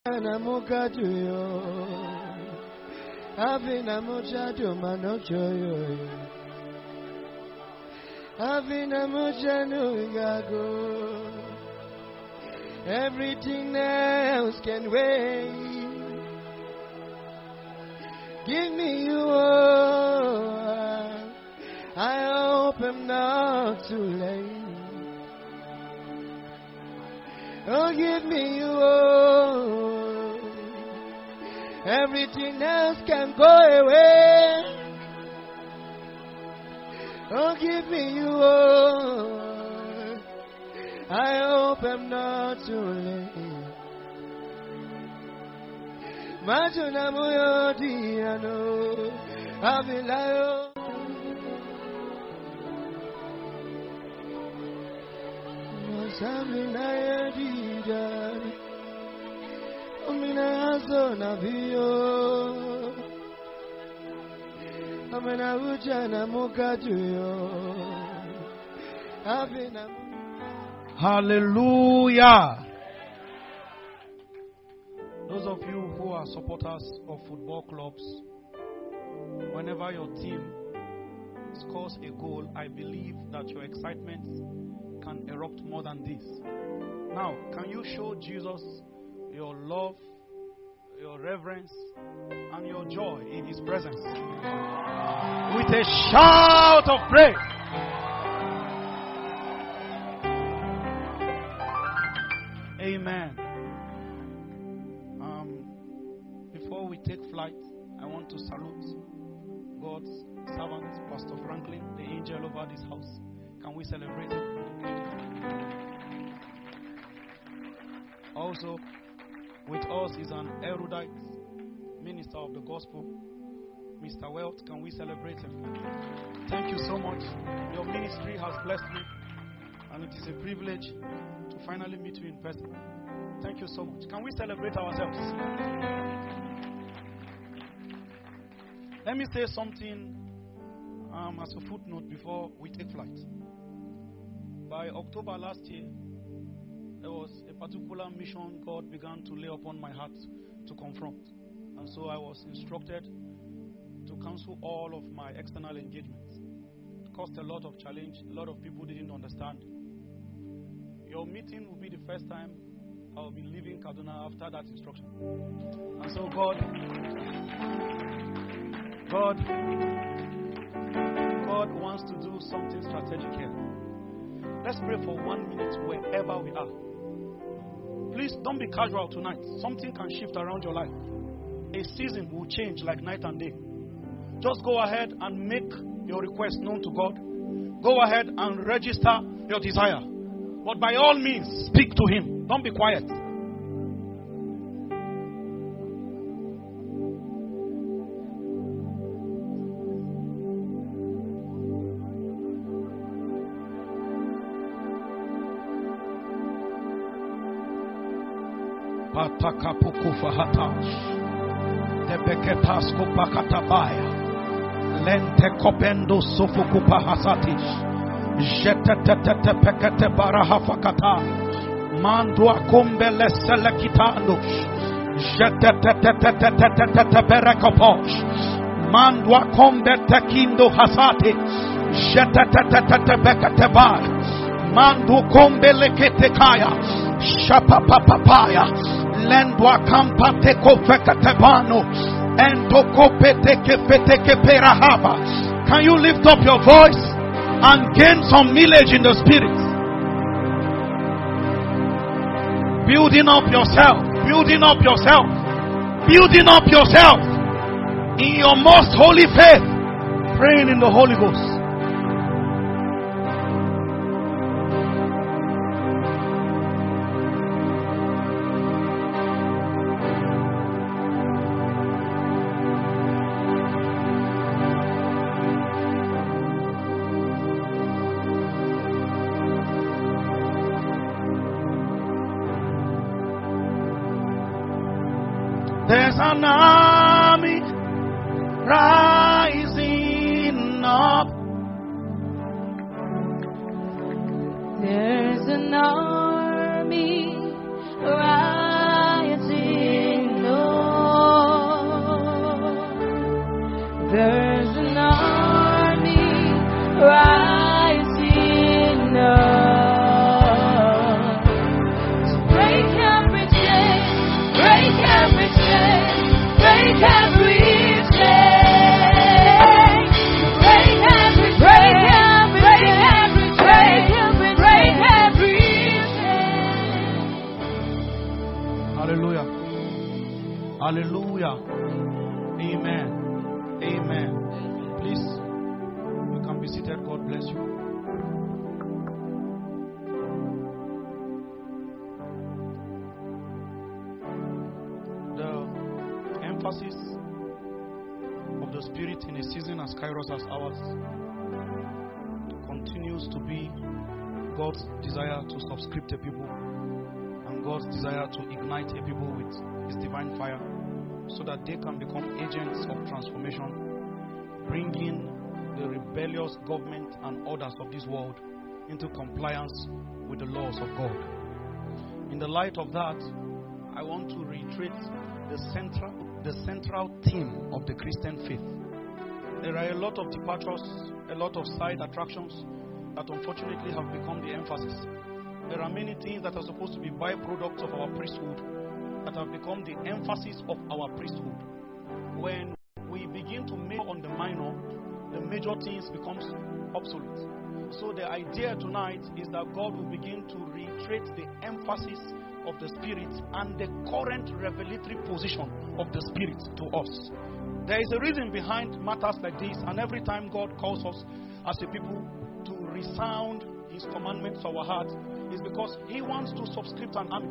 Everything else can wait. Give me you all. I hope I'm not too late. Oh, give me you all. Everything else can go away. Oh, give me you all. I hope I'm not too late. Majuna moyo diano, abilayo. Samina yedida, umina azona biyo, amena ujana mukajuyo, abina. Hallelujah. Those of you who are supporters of football clubs, whenever your team scores a goal, I believe that your excitement can erupt more than this. Now, can you show Jesus your love, your reverence, and your joy in His presence with a shout of praise? Amen. Before we take flight, I want to salute God's servant, Pastor Franklin, the angel over this house. Can we celebrate him? Also, with us is an erudite minister of the gospel, Mr. Wealth. Can we celebrate him? Thank you so much. Your ministry has blessed me, and it is a privilege to finally meet you in person. Thank you so much. Can we celebrate ourselves? Let me say something as a footnote before we take flight. By October last year, there was a particular mission God began to lay upon my heart to confront. And so I was instructed to cancel all of my external engagements. It caused a lot of challenge. A lot of people didn't understand. Your meeting will be the first time I'll be leaving Kaduna after that instruction. And so God wants to do something strategic here. Let's pray for 1 minute wherever we are. Please don't be casual tonight. Something can shift around your life. A season will change like night and day. Just go ahead and make your request known to God. Go ahead and register your desire. But by all means, speak to Him. Don't be quiet. Patakapukufa hatash. Debeketasko pakatabaya. Lente kopendo sofukupa hasatish. Jetetetete pekete barahafakata. Mandua kumbele selekitanush. Jetetetetetetetetete berekoposh. Mandua kombe tekindo hasati. Jetetetetete bekete bar. Mandu kombe lekete kaya. Shapapapapaya. Lendwa kampa teko fekatebano. Ento kopete kefete keperahaba. Can you lift up your voice and gain some mileage in the spirit? Building up yourself. Building up yourself. Building up yourself. In your most holy faith. Praying in the Holy Ghost. There's an army rising up. There's an army rising There's an army rising up to break every chain, break every chain, break every chain, break every chain, break every chain, break every chain. Hallelujah. Hallelujah. Amen. Amen. Please, you can be seated. God bless you. The emphasis of the Spirit in a season as Kairos as ours continues to be God's desire to subscript a people and God's desire to ignite a people with His divine fire, so that they can become agents of transformation, bringing the rebellious government and orders of this world into compliance with the laws of God. In the light of that, I want to reiterate the central theme of the Christian faith. There are a lot of departures, a lot of side attractions that unfortunately have become the emphasis. There are many things that are supposed to be byproducts of our priesthood that have become the emphasis of our priesthood. When we begin to make on the minor, the major things becomes obsolete. So the idea tonight is that God will begin to reiterate the emphasis of the Spirit and the current revelatory position of the Spirit to us. There is a reason behind matters like this, and every time God calls us as a people to resound His commandments to our heart, is because He wants to subscript an army.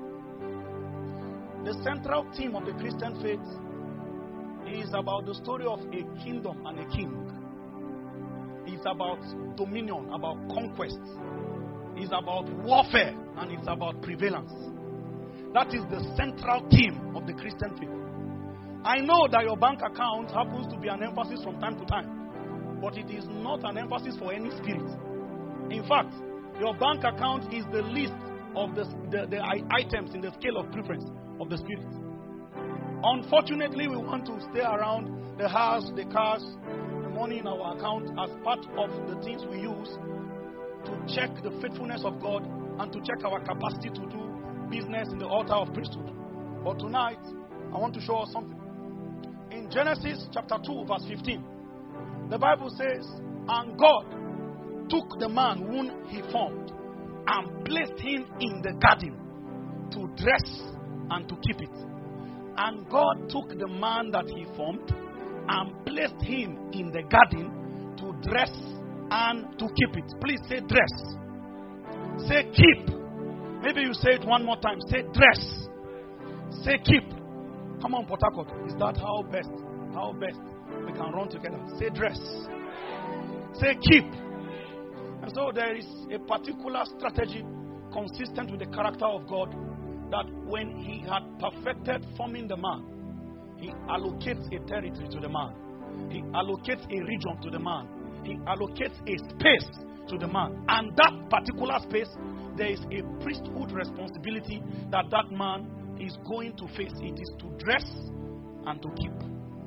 The central theme of the Christian faith is about the story of a kingdom and a king. It's about dominion, about conquest. It's about warfare, and it's about prevalence. That is the central theme of the Christian faith. I know that your bank account happens to be an emphasis from time to time, but it is not an emphasis for any spirit. In fact, your bank account is the list of the items in the scale of preference of the Spirit. Unfortunately, we want to stay around the house, the cars, the money in our account as part of the things we use to check the faithfulness of God and to check our capacity to do business in the altar of priesthood. But tonight, I want to show us something. In Genesis chapter 2, verse 15, the Bible says, "And God took the man whom He formed and placed him in the garden to dress and to keep it." And God took the man that He formed and placed him in the garden to dress and to keep it. Please say dress. Say keep. Maybe you say it one more time. Say dress. Say keep. Come on, Port Harcourt. Is that how best we can run together? Say dress. Say keep. And so there is a particular strategy consistent with the character of God, that when He had perfected forming the man, He allocates a territory to the man. He allocates a region to the man. He allocates a space to the man. And that particular space, there is a priesthood responsibility that that man is going to face. It is to dress and to keep.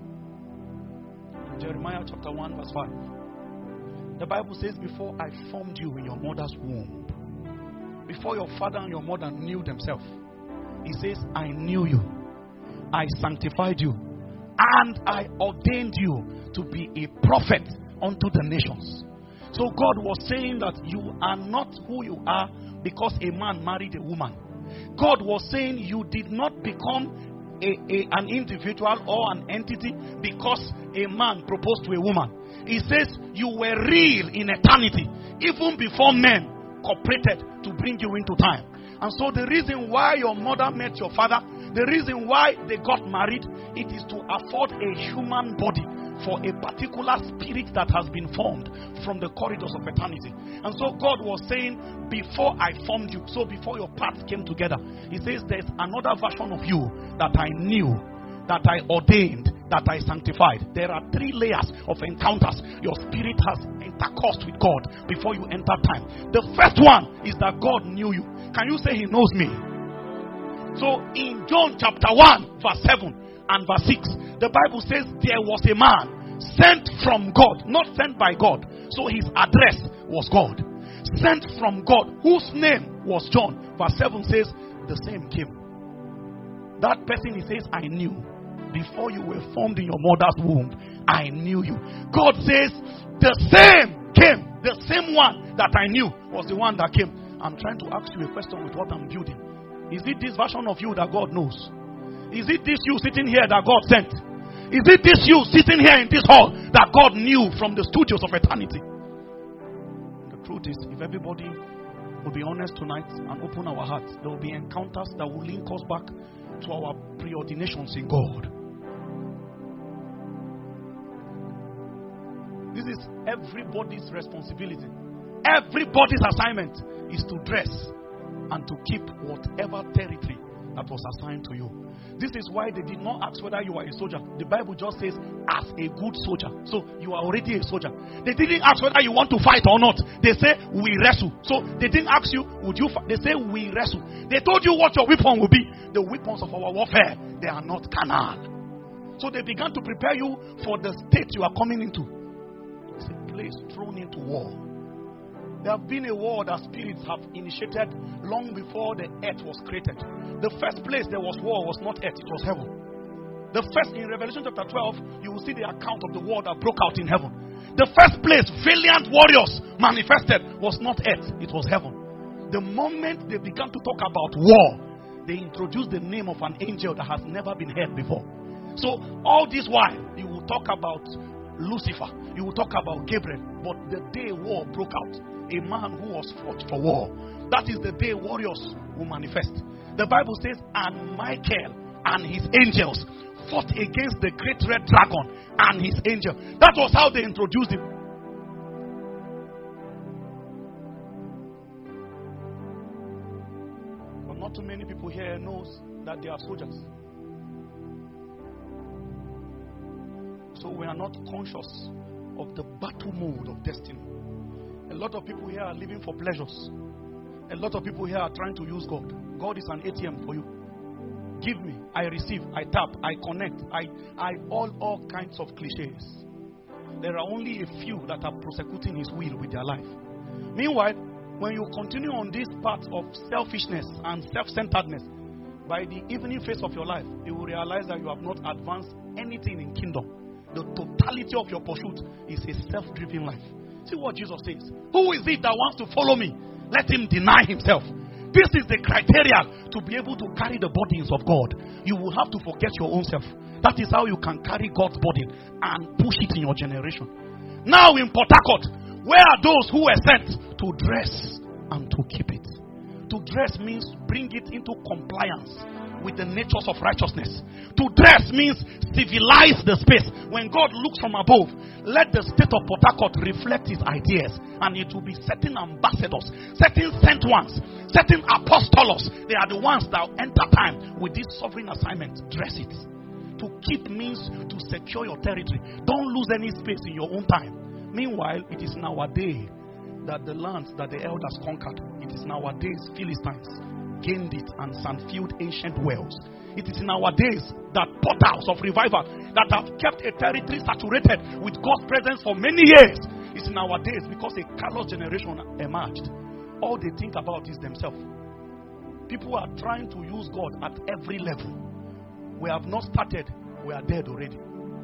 In Jeremiah chapter 1 verse 5, the Bible says, "Before I formed you in your mother's womb, before your father and your mother knew themselves," He says, "I knew you, I sanctified you, and I ordained you to be a prophet unto the nations." So God was saying that you are not who you are because a man married a woman. God was saying you did not become an individual or an entity because a man proposed to a woman. He says you were real in eternity, even before men cooperated to bring you into time. And so the reason why your mother met your father, the reason why they got married, it is to afford a human body for a particular spirit that has been formed from the corridors of eternity. And so God was saying, before I formed you, so before your parts came together, He says there's another version of you that I knew, that I ordained, that I sanctified. There are 3 layers of encounters your spirit has intercoursed with God before you enter time. The first one is that God knew you. Can you say He knows me? So in John chapter 1 verse 7 and verse 6, the Bible says there was a man Sent from God, not sent by God. So his address was God. Sent from God, whose name was John. Verse 7 says, the same came. That person, he says, I knew. Before you were formed in your mother's womb, I knew you. God says, the same came. The same one that I knew was the one that came. I'm trying to ask you a question with what I'm building. Is it this version of you that God knows? Is it this you sitting here that God sent? Is it this you sitting here in this hall that God knew from the studios of eternity? The truth is, if everybody will be honest tonight and open our hearts, there will be encounters that will link us back to our preordinations in God. This is everybody's responsibility. Everybody's assignment is to dress and to keep whatever territory that was assigned to you. This is why they did not ask whether you are a soldier. The Bible just says, as a good soldier. So you are already a soldier. They didn't ask whether you want to fight or not. They say, we wrestle. So they didn't ask you, would you fight? They say, we wrestle. They told you what your weapon will be. The weapons of our warfare, they are not carnal. So they began to prepare you for the state you are coming into. It's a place thrown into war. There have been a war that spirits have initiated long before the earth was created. The first place there was war was not earth, it was heaven. The first, in Revelation chapter 12, you will see the account of the war that broke out in heaven. The first place valiant warriors manifested was not earth, it was heaven. The moment they began to talk about war, they introduced the name of an angel that has never been heard before. So all this while, you will talk about Lucifer, you will talk about Gabriel, but the day war broke out, a man who was fought for war, that is the day warriors will manifest. The Bible says, and Michael and his angels fought against the great red dragon and his angel. That was how they introduced him. But not too many people here knows that they are soldiers. So we are not conscious of the battle mode of destiny. A lot of people here are living for pleasures. A lot of people here are trying to use God. God is an ATM for you. Give me, I receive, I tap, I connect, I all kinds of cliches. There are only a few that are prosecuting his will with their life. Meanwhile, when you continue on this path of selfishness and self-centeredness, by the evening phase of your life, you will realize that you have not advanced anything in kingdom. The totality of your pursuit is a self-driven life. See what Jesus says. Who is it that wants to follow me? Let him deny himself. This is the criteria to be able to carry the burdens of God. You will have to forget your own self. That is how you can carry God's burden and push it in your generation. Now in Port Harcourt, where are those who were sent to dress and to keep it? To dress means bring it into compliance with the natures of righteousness. To dress means civilize the space. When God looks from above, let the state of Port Harcourt reflect his ideas, and it will be certain ambassadors, certain sent ones, certain apostolos. They are the ones that enter time with this sovereign assignment. Dress it. To keep means to secure your territory. Don't lose any space in your own time. Meanwhile, it is in our day that the lands that the elders conquered, it is in our days Philistines gained it and sand-filled ancient wells. It is in our days that portals of revival that have kept a territory saturated with God's presence for many years. It's in our days because a callous generation emerged. All they think about is themselves. People are trying to use God at every level. We have not started, we are dead already.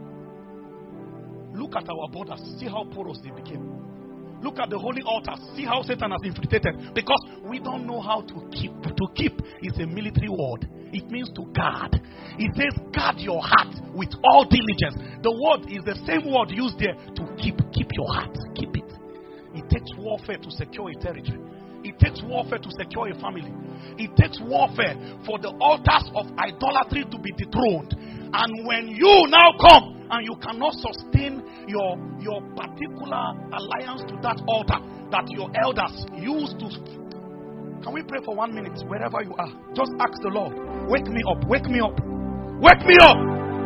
Look at our borders, see how porous they became. Look at the holy altars. See how Satan has infiltrated. Because we don't know how to keep. To keep is a military word. It means to guard. It says guard your heart with all diligence. The word is the same word used there to keep. Keep your heart. Keep it. It takes warfare to secure a territory. It takes warfare to secure a family. It takes warfare for the altars of idolatry to be dethroned. And when you now come and you cannot sustain your particular alliance to that altar that your elders used to. Can we pray for 1 minute wherever you are? Just ask the Lord, wake me up, wake me up, wake me up.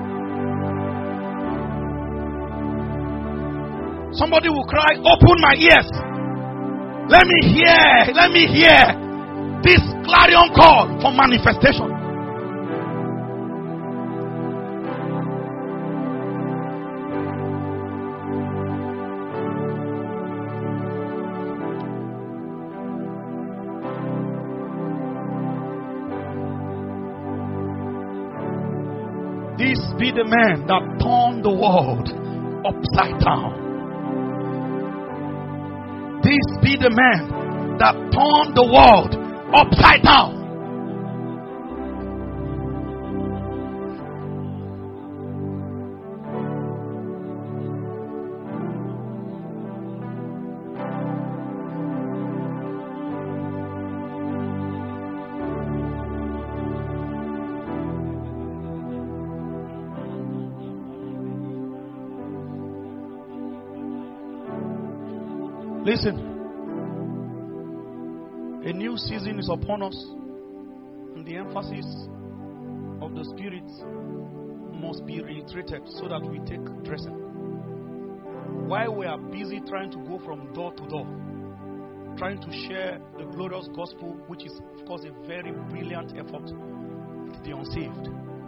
Somebody will cry, open my ears. Let me hear this clarion call for manifestation. This be the man that turned the world upside down. This be the man that turned the world upside down. Listen, a new season is upon us, and the emphasis of the Spirit must be reiterated so that we take dressing. While we are busy trying to go from door to door, trying to share the glorious gospel, which is, of course, a very brilliant effort with the unsaved,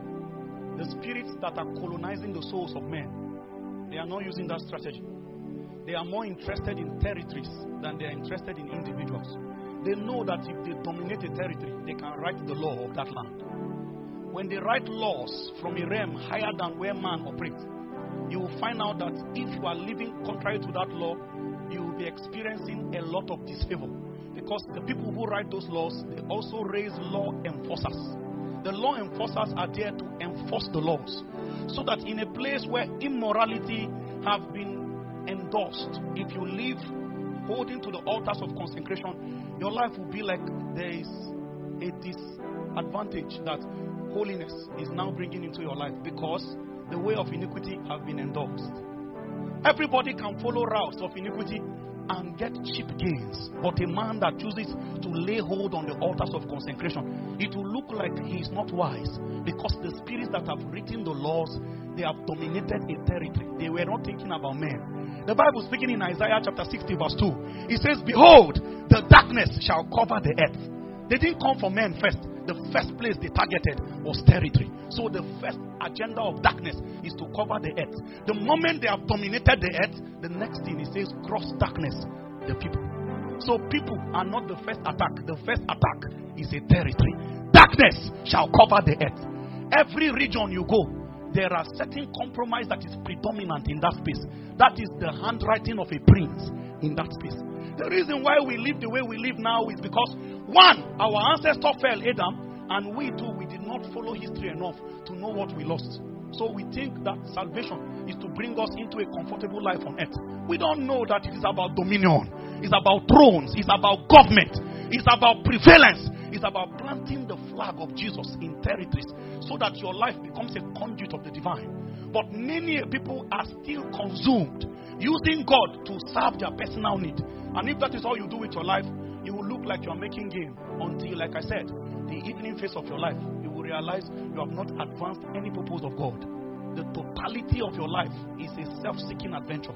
the spirits that are colonizing the souls of men, they are not using that strategy. They are more interested in territories than they are interested in individuals. They know that if they dominate a territory, they can write the law of that land. When they write laws from a realm higher than where man operates, you will find out that if you are living contrary to that law, you will be experiencing a lot of disfavor. Because the people who write those laws, they also raise law enforcers. The law enforcers are there to enforce the laws. So that in a place where immorality have been endorsed, if you live holding to the altars of consecration, your life will be like there is a disadvantage that holiness is now bringing into your life, because the way of iniquity have been endorsed. Everybody can follow routes of iniquity and get cheap gains, but a man that chooses to lay hold on the altars of consecration, it will look like he is not wise, because the spirits that have written the laws, they have dominated a territory. They were not thinking about men. The Bible speaking in Isaiah chapter 60 verse 2, it says, behold, the darkness shall cover the earth. They didn't come for men first. The first place they targeted was territory. So the first agenda of darkness is to cover the earth. The moment they have dominated the earth, the next thing it says, cross darkness, the people. So people are not the first attack. The first attack is a territory. Darkness shall cover the earth. Every region you go, there are certain compromise that is predominant in that space. That is the handwriting of a prince in that space. The reason why we live the way we live now is because, one, our ancestor fell, Adam, and we too, we did not follow history enough to know what we lost. So we think that salvation is to bring us into a comfortable life on earth. We don't know that it is about dominion. It's about thrones. It's about government. It's about prevalence. It's about planting the flag of Jesus in territories so that your life becomes a conduit of the divine. But many people are still consumed using God to serve their personal need. And if that is all you do with your life, you will look like you are making gain until, like I said, the evening phase of your life, you will realize you have not advanced any purpose of God. The totality of your life is a self-seeking adventure.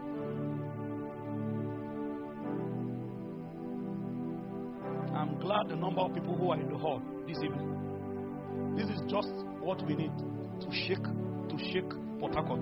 I'm glad the number of people who are in the hall this evening. This is just what we need to shake Port Harcourt.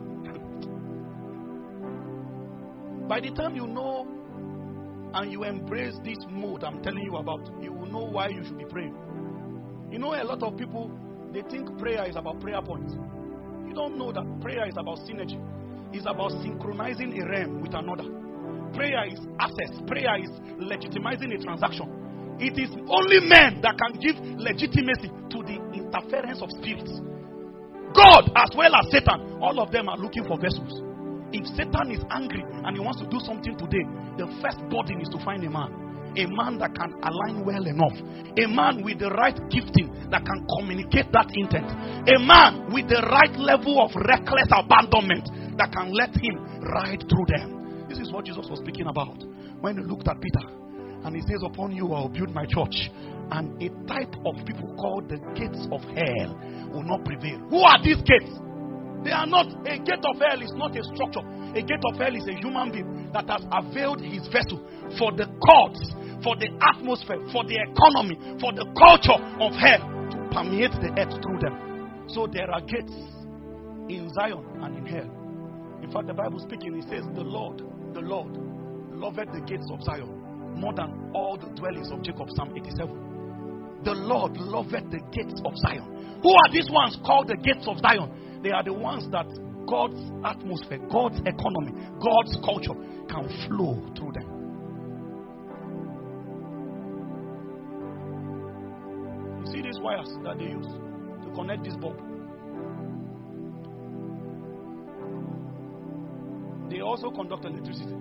By the time you know and you embrace this mode I'm telling you about, you will know why you should be praying. You know, a lot of people, they think prayer is about prayer points. You don't know that prayer is about synergy. It's about synchronizing a realm with another. Prayer is access. Prayer is legitimizing a transaction. It is only men that can give legitimacy to the interference of spirits. God as well as Satan, all of them are looking for vessels. If Satan is angry and he wants to do something today, the first burden is to find a man that can align well enough, a man with the right gifting that can communicate that intent, a man with the right level of reckless abandonment that can let him ride through them. This is what Jesus was speaking about when he looked at Peter and he says, upon you I will build my church, and a type of people called the gates of hell will not prevail. Who are these gates? They are not, a gate of hell is not a structure. A gate of hell is a human being that has availed his vessel for the courts, for the atmosphere, for the economy, for the culture of hell to permeate the earth through them. So there are gates in Zion and in hell. In fact, the Bible speaking, it says, the Lord loveth the gates of Zion more than all the dwellings of Jacob, Psalm 87. The Lord loveth the gates of Zion. Who are these ones called the gates of Zion? They are the ones that God's atmosphere, God's economy, God's culture can flow through them. You see these wires that they use to connect this bulb? They also conduct electricity.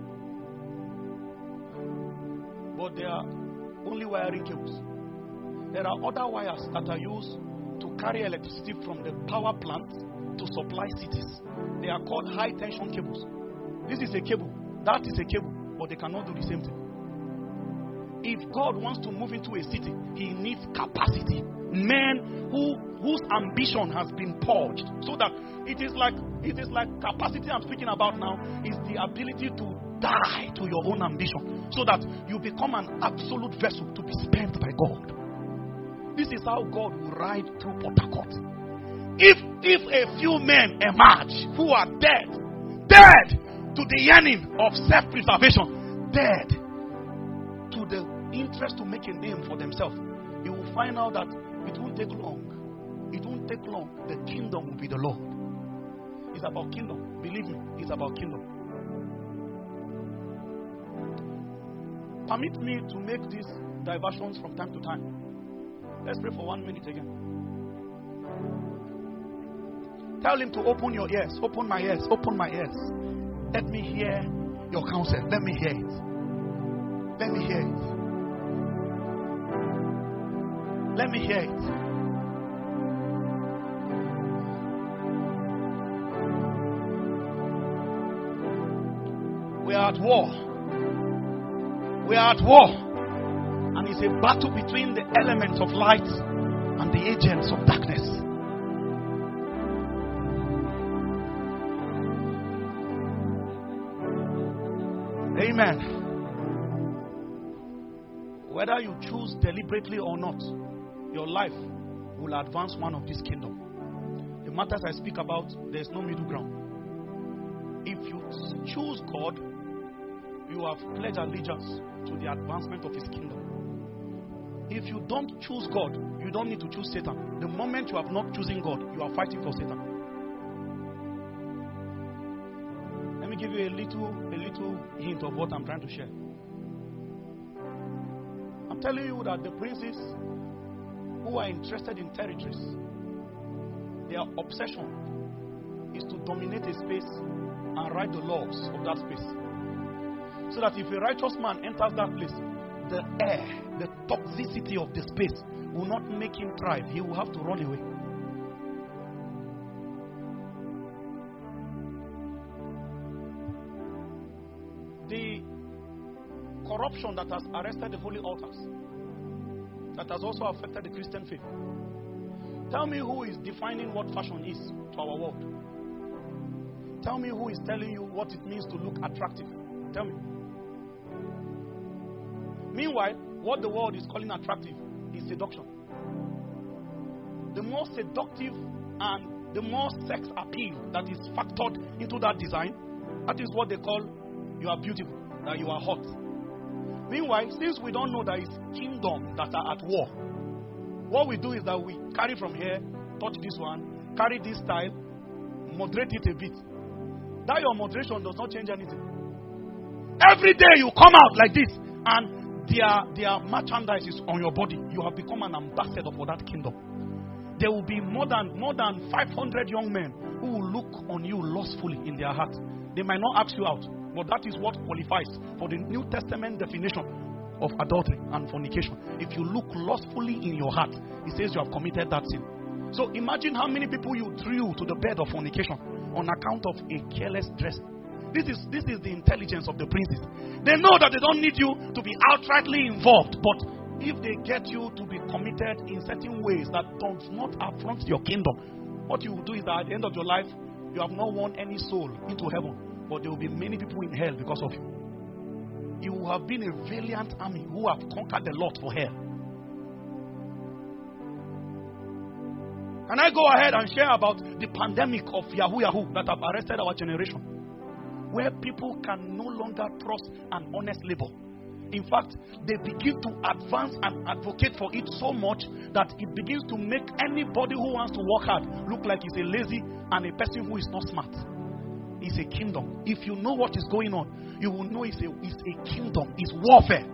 But they are only wiring cables. There are other wires that are used to carry electricity from the power plant to supply cities. They are called high tension cables. This is a cable, that is a cable, but they cannot do the same thing. If God wants to move into a city, He needs capacity. Men whose ambition has been purged, so that it is like capacity I'm speaking about now is the ability to die to your own ambition, so that you become an absolute vessel to be spent by God. This is how God will ride through Port Harcourt. If a few men emerge who are dead to the yearning of self-preservation, dead to the interest to make a name for themselves, you will find out that it won't take long. It won't take long. The kingdom will be the Lord. It's about kingdom. Believe me, it's about kingdom. Permit me to make these diversions from time to time. Let's pray for 1 minute again. Tell Him to open your ears. Open my ears. Open my ears. Let me hear your counsel. Let me hear it. Let me hear it. Let me hear it. We are at war. We are at war. And it's a battle between the elements of light and the agents of darkness. Amen. Whether you choose deliberately or not, your life will advance one of these kingdoms. The matters I speak about, there is no middle ground. If you choose God, you have pledged allegiance to the advancement of His kingdom. If you don't choose God, you don't need to choose Satan. The moment you have not chosen God, you are fighting for Satan. Let me give you a little hint of what I'm trying to share. I'm telling you that the princes who are interested in territories, their obsession is to dominate a space and write the laws of that space. So that if a righteous man enters that place, the air, the toxicity of the space will not make him thrive. He will have to run away. The corruption that has arrested the holy altars, that has also affected the Christian faith. Tell me who is defining what fashion is to our world. Tell me who is telling you what it means to look attractive. Tell me. Meanwhile, what the world is calling attractive is seduction. The more seductive and the more sex appeal that is factored into that design, that is what they call you are beautiful, that you are hot. Meanwhile, since we don't know that it's kingdoms that are at war, what we do is that we carry from here, touch this one, carry this style, moderate it a bit. That your moderation does not change anything. Every day you come out like this and their merchandise is on your body. You have become an ambassador for that kingdom. There will be more than 500 young men who will look on you lustfully in their heart. They might not ask you out, but that is what qualifies for the New Testament definition of adultery and fornication. If you look lustfully in your heart, it says you have committed that sin. So imagine how many people you threw to the bed of fornication on account of a careless dress. This is the intelligence of the princes. They know that they don't need you to be outrightly involved, but if they get you to be committed in certain ways that does not affront your kingdom, what you will do is that at the end of your life, you have not won any soul into heaven, but there will be many people in hell because of you. You will have been a valiant army who have conquered the lot for hell. Can I go ahead and share about the pandemic of Yahoo that have arrested our generation? Where people can no longer trust an honest labor. In fact, they begin to advance and advocate for it so much that it begins to make anybody who wants to work hard look like he's a lazy and a person who is not smart. It's a kingdom. If you know what is going on, you will know it's a kingdom. It's warfare.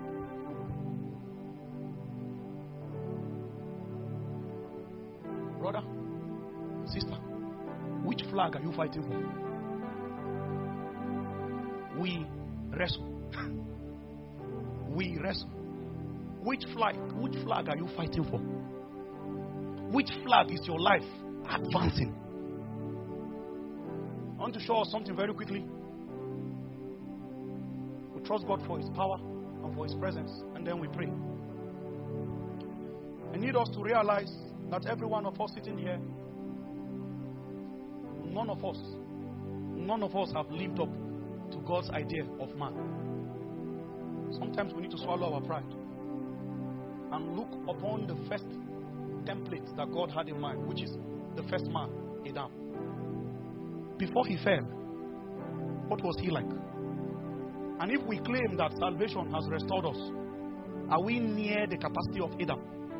Brother, sister, which flag are you fighting for? We wrestle. We wrestle. Which flag are you fighting for? Which flag is your life advancing? I want to show us something very quickly. We trust God for His power and for His presence, and then we pray. I need us to realize that every one of us sitting here, none of us have lived up to God's idea of man. Sometimes we need to swallow our pride and look upon the first template that God had in mind, which is the first man, Adam. Before he fell, what was he like? And if we claim that salvation has restored us, are we near the capacity of Adam?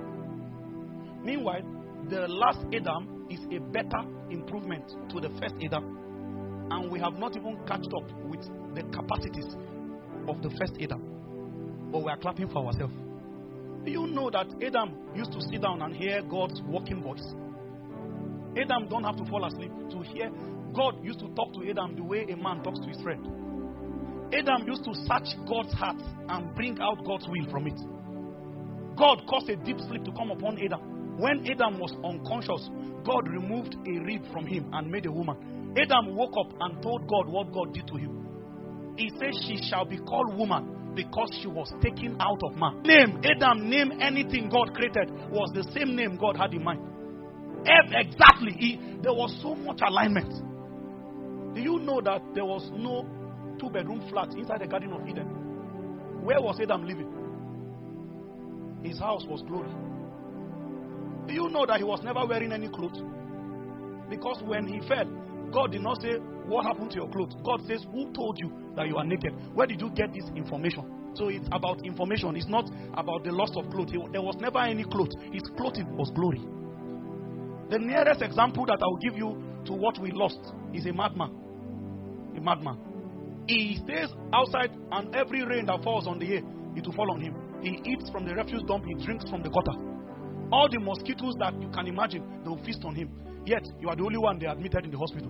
Meanwhile, the last Adam is a better improvement to the first Adam, and we have not even caught up with the capacities of the first Adam. But we are clapping for ourselves. Do you know that Adam used to sit down and hear God's walking voice? Adam don't have to fall asleep to hear. God used to talk to Adam the way a man talks to his friend. Adam used to search God's heart and bring out God's will from it. God caused a deep sleep to come upon Adam. When Adam was unconscious, God removed a rib from him and made a woman. Adam woke up and told God what God did to him. He said, "She shall be called woman, because she was taken out of man." Name anything God created was the same name God had in mind. Exactly. There was so much alignment. Do you know that there was no 2-bedroom flat inside the Garden of Eden? Where was Adam living? His house was glory. Do you know that he was never wearing any clothes? Because when he fell, God did not say, "What happened to your clothes?" God says, "Who told you that you are naked? Where did you get this information?" So it's about information. It's not about the loss of clothes. There was never any clothes. His clothing was glory. The nearest example that I will give you to what we lost is a madman. A madman. He stays outside, and every rain that falls on the air, it will fall on him. He eats from the refuse dump. He drinks from the gutter. All the mosquitoes that you can imagine, they will feast on him. Yet, you are the only one they admitted in the hospital.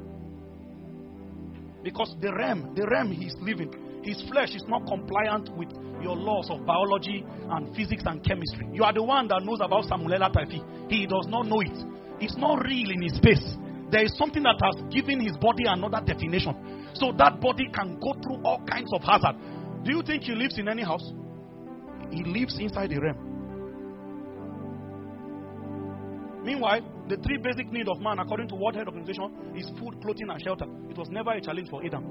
Because the realm he is living, his flesh is not compliant with your laws of biology and physics and chemistry. You are the one that knows about Salmonella typhi. He does not know it. It's not real in his space. There is something that has given his body another definition. So that body can go through all kinds of hazard. Do you think he lives in any house? He lives inside the realm. Meanwhile, the 3 basic needs of man, according to World Health Organization, is food, clothing, and shelter. It was never a challenge for Adam.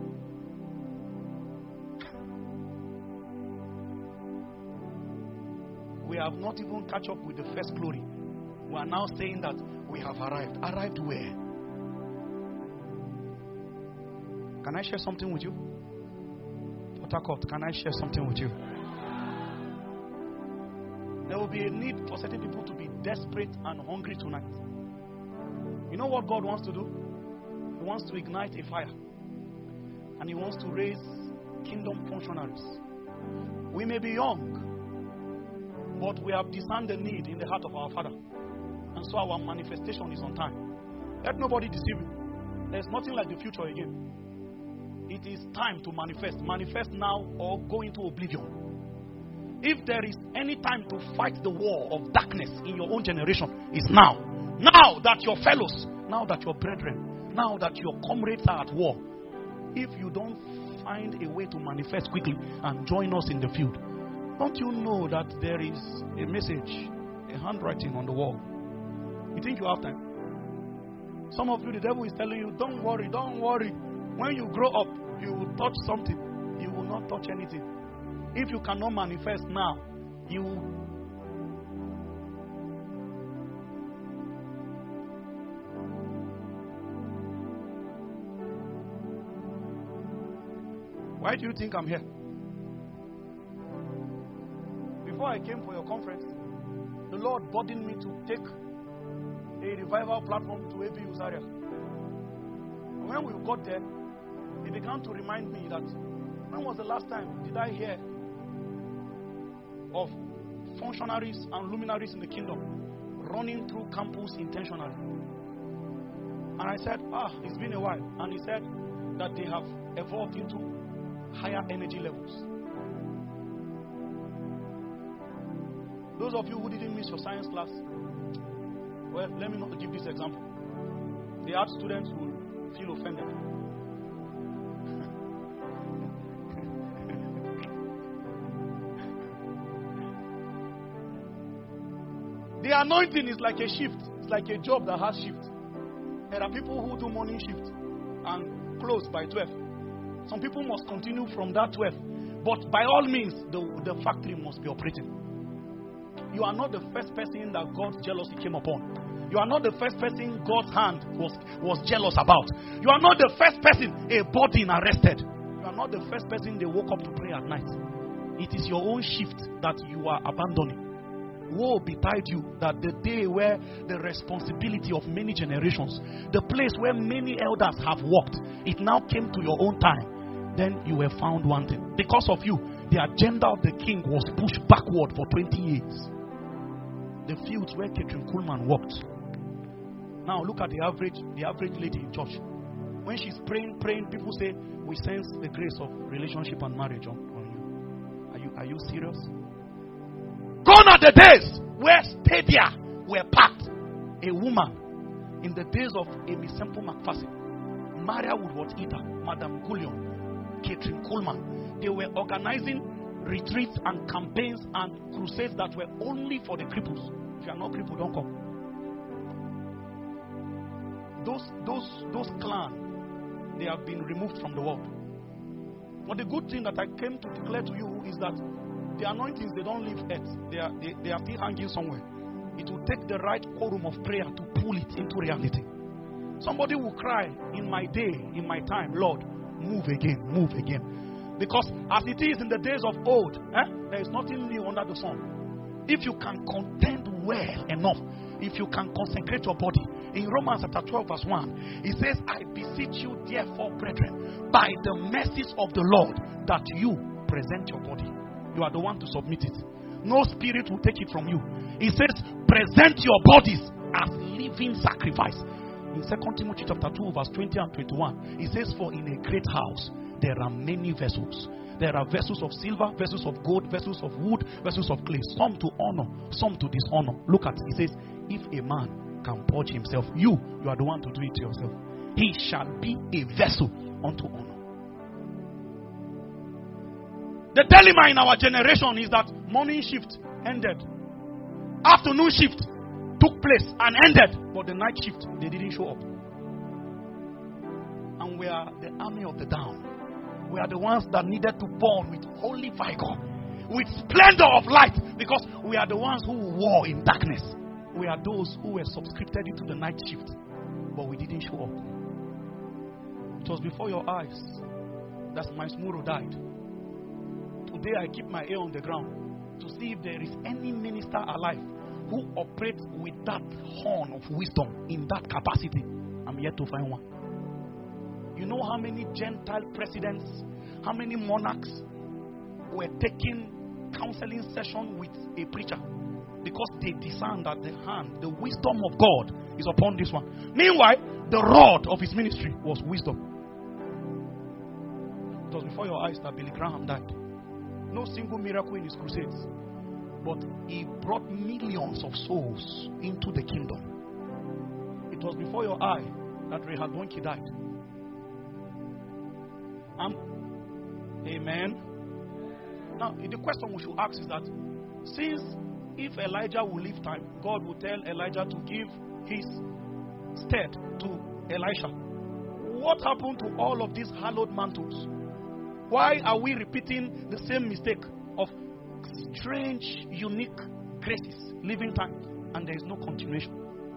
We have not even catch up with the first glory. We are now saying that we have arrived. Arrived where? Can I share something with you? Port Harcourt, can I share something with you? There will be a need for certain people to be desperate and hungry tonight. You know what God wants to do? He wants to ignite a fire. And He wants to raise kingdom functionaries. We may be young, but we have discerned the need in the heart of our Father. And so our manifestation is on time. Let nobody deceive you. There's nothing like the future again. It is time to manifest. Manifest now or go into oblivion. If there is any time to fight the war of darkness in your own generation, it's now. Now that your fellows, now that your brethren, now that your comrades are at war, if you don't find a way to manifest quickly and join us in the field, don't you know that there is a message, a handwriting on the wall? You think you have time? Some of you, the devil is telling you, don't worry, don't worry. When you grow up, you will touch something. You will not touch anything. If you cannot manifest now, you will. Why do you think I'm here? I came for your conference, the Lord burdened me to take a revival platform to ABU's area. And when we got there, He began to remind me that when was the last time did I hear of functionaries and luminaries in the kingdom running through campus intentionally? And I said, it's been a while. And he said that they have evolved into higher energy levels. Those of you who didn't miss your science class, well, let me not give this example. The art students will feel offended. The anointing is like a shift. It's like a job that has shift. There are people who do morning shift and close by 12. Some people must continue from that 12. But by all means, the factory must be operating. You are not the first person that God's jealousy came upon. You are not the first person God's hand was jealous about. You are not the first person a burden arrested. You are not the first person they woke up to pray at night. It is your own shift that you are abandoning. Woe betide you that the day where the responsibility of many generations, the place where many elders have walked, it now came to your own time, then you were found wanting. Because of you, the agenda of the king was pushed backward for 20 years. The fields where Kathryn Kuhlman walked. Now look at the average lady in church. When she's praying, people say, we sense the grace of relationship and marriage on you. Are you serious? Gone are the days where stadia were packed. A woman in the days of Amy Semple McPherson, Maria Woodward-Eater, Madame Goulion, Kathryn Kuhlman, they were organizing retreats and campaigns and crusades that were only for the cripples. If you are not crippled, don't come. Those clans, they have been removed from the world. But the good thing that I came to declare to you is that the anointings, they don't leave earth. They are still hanging somewhere. It will take the right quorum of prayer to pull it into reality. Somebody will cry, in my day, in my time, Lord, move again, move again. Because as it is in the days of old, there is nothing new under the sun. If you can contend well enough, if you can consecrate your body. In Romans chapter 12 verse 1, it says, I beseech you therefore, brethren, by the mercies of the Lord, that you present your body. You are the one to submit it. No spirit will take it from you. It says, present your bodies as living sacrifice. In 2 Timothy chapter 2 verse 20 and 21, it says, for in a great house there are many vessels. There are vessels of silver, vessels of gold, vessels of wood, vessels of clay. Some to honor, some to dishonor. Look at it. It says, if a man can purge himself, you are the one to do it to yourself. He shall be a vessel unto honor. The dilemma in our generation is that morning shift ended. Afternoon shift took place and ended. But the night shift, they didn't show up. And we are the army of the down. We are the ones that needed to burn with holy vigor, with splendor of light, because we are the ones who war in darkness. We are those who were subscripted into the night shift, but we didn't show up. It was before your eyes that Miles Muro died. Today I keep my ear on the ground to see if there is any minister alive who operates with that horn of wisdom in that capacity. I'm yet to find one. You know how many Gentile presidents, how many monarchs were taking counseling session with a preacher because they discerned that the hand, the wisdom of God is upon this one. Meanwhile, the rod of his ministry was wisdom. It was before your eyes that Billy Graham died. No single miracle in his crusades, but he brought millions of souls into the kingdom. It was before your eye that Reinhard Bonnke died. Amen. Now, the question we should ask is that, since if Elijah will leave time, God will tell Elijah to give his stead to Elisha. What happened to all of these hallowed mantles? Why are we repeating the same mistake of strange, unique graces, living time, and there is no continuation?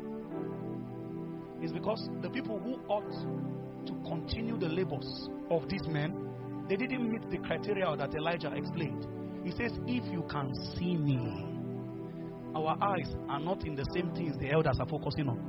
It's because the people who ought to continue the labors of these men, they didn't meet the criteria that Elijah explained. He says, if you can see me. Our eyes are not in the same things the elders are focusing on.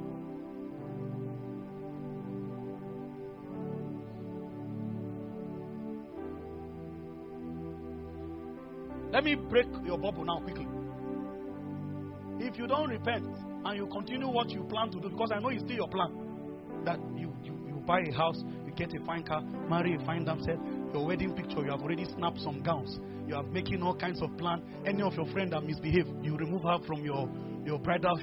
Let me break your bubble now quickly. If you don't repent and you continue what you plan to do, because I know it's still your plan, that you buy a house, you get a fine car, marry a fine damsel, your wedding picture, you have already snapped some gowns, you are making all kinds of plans. Any of your friends that misbehave, you remove her from your bridal.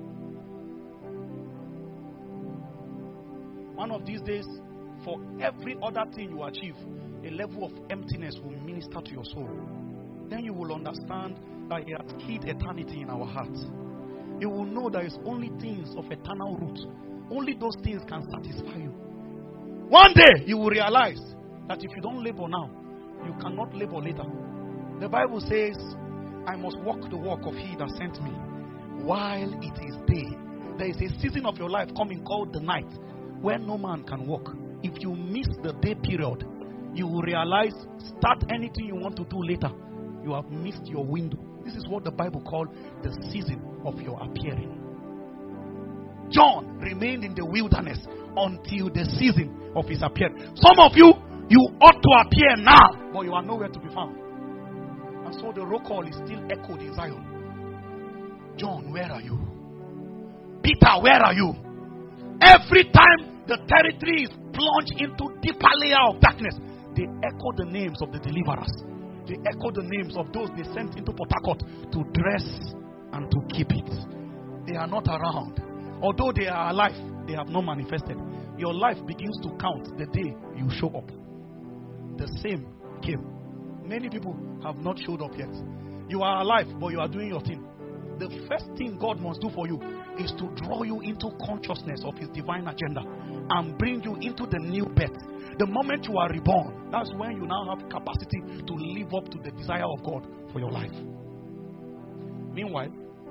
One of these days, for every other thing you achieve, a level of emptiness will minister to your soul. Then you will understand that He has hid eternity in our hearts. You will know there is only things of eternal root. Only those things can satisfy you. One day you will realize that if you don't labor now, you cannot labor later. The Bible says, I must walk the walk of He that sent me while it is day. There is a season of your life coming called the night, where no man can walk. If you miss the day period, you will realize, start anything you want to do later. You have missed your window. This is what the Bible called the season of your appearing. John remained in the wilderness until the season of his appearing. Some of you ought to appear now, but you are nowhere to be found. And so the roll call is still echoed in Zion. John, where are you? Peter, where are you? Every time the territory is plunged into deeper layer of darkness, they echo the names of the deliverers. They echo the names of those they sent into Port Harcourt to dress and to keep it. They are not around. Although they are alive, they have not manifested. Your life begins to count the day you show up. The same came. Many people have not showed up yet. You are alive, but you are doing your thing. The first thing God must do for you is to draw you into consciousness of His divine agenda and bring you into the new birth. The moment you are reborn, that's when you now have capacity to live up to the desire of God for your life. Meanwhile,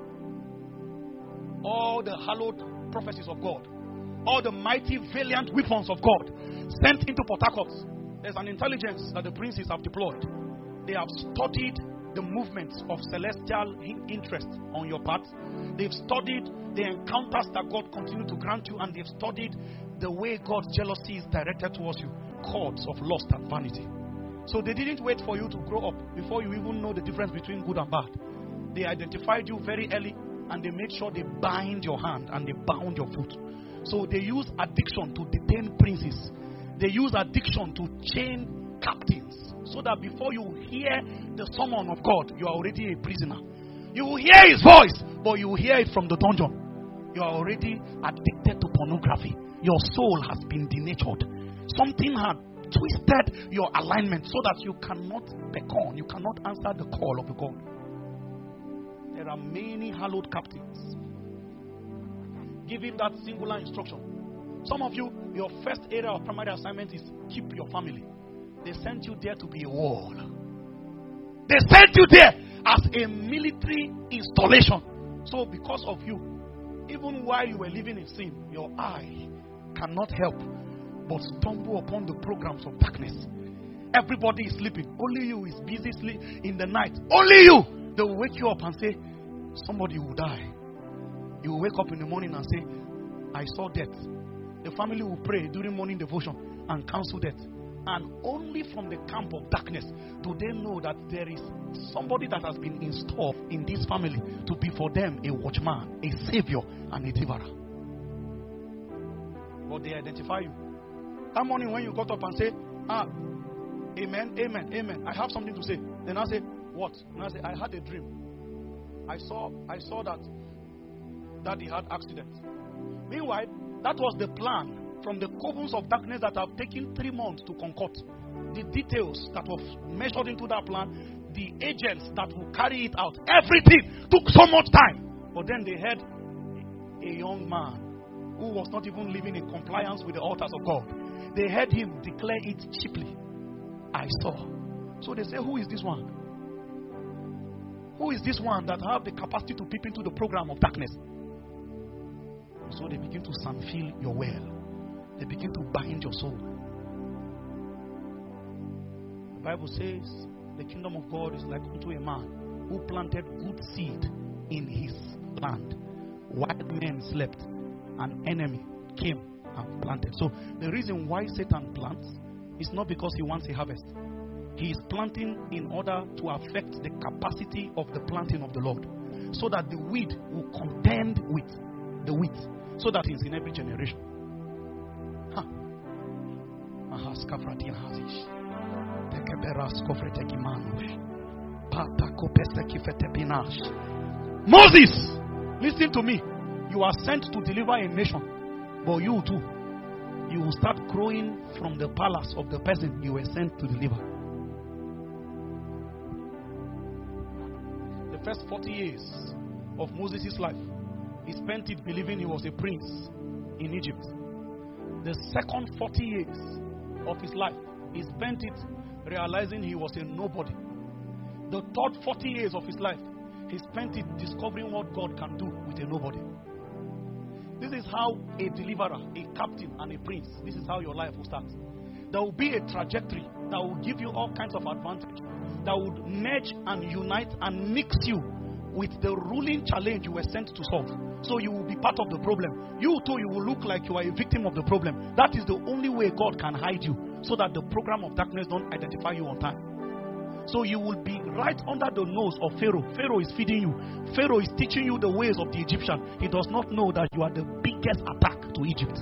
all the hallowed prophecies of God, all the mighty valiant weapons of God sent into Port Harcourt, there's an intelligence that the princes have deployed. They have studied the movements of celestial interest on your part. They've studied the encounters that God continues to grant you, and they've studied the way God's jealousy is directed towards you. Cords of lust and vanity. So they didn't wait for you to grow up before you even know the difference between good and bad. They identified you very early, and they made sure they bind your hand and they bound your foot. So they use addiction to detain princes. They use addiction to chain captains, so that before you hear the summon of God, you are already a prisoner. You will hear His voice, but you will hear it from the dungeon. You are already addicted to pornography. Your soul has been denatured. Something had twisted your alignment so that you cannot beckon, you cannot answer the call of the God. There are many hallowed captains giving that singular instruction. Some of you, your first area of primary assignment is keep your family. They sent you there to be a wall. They sent you there as a military installation. So because of you, even while you were living in sin, your eye cannot help but stumble upon the programs of darkness. Everybody is sleeping. Only you is busy in the night. Only you. They will wake you up and say, somebody will die. You will wake up in the morning and say, I saw death. The family will pray during morning devotion and cancel death. And only from the camp of darkness do they know that there is somebody that has been in store in this family to be for them a watchman, a savior, and a deliverer. But they identify you. That morning when you got up and say, amen, amen, amen, I have something to say. Then I say, what? And I say, I had a dream. I saw that Daddy had accident. Meanwhile, that was the plan from the covens of darkness that have taken 3 months to concoct. The details that were measured into that plan, the agents that will carry it out, everything took so much time. But then they had a young man who was not even living in compliance with the altars of God. They heard him declare it cheaply. I saw. So they say, who is this one? Who is this one that have the capacity to peep into the program of darkness? So they begin to sanfill your well. They begin to bind your soul. The Bible says The kingdom of God is like unto a man who planted good seed in his land. While men slept, an enemy came and planted. So the reason why Satan plants is not because he wants a harvest. He is planting in order to affect the capacity of the planting of the Lord, so that the weed will contend with the wheat, so that it's in every generation. Moses, listen to me. You are sent to deliver a nation, but you too, you will start growing from the palace of the person you were sent to deliver. The first 40 years of Moses' life, he spent it believing he was a prince in Egypt. The second 40 years of his life, he spent it realizing he was a nobody. The third 40 years of his life, he spent it discovering what God can do with a nobody. This is how a deliverer, a captain, and a prince, this is how your life will start. There will be a trajectory that will give you all kinds of advantage, that would merge and unite and mix you with the ruling challenge you were sent to solve. So you will be part of the problem. You too, you will look like you are a victim of the problem. That is the only way God can hide you, so that the program of darkness don't identify you on time. So you will be right under the nose of Pharaoh. Pharaoh is feeding you. Pharaoh is teaching you the ways of the Egyptian. He does not know that you are the biggest attack to Egypt.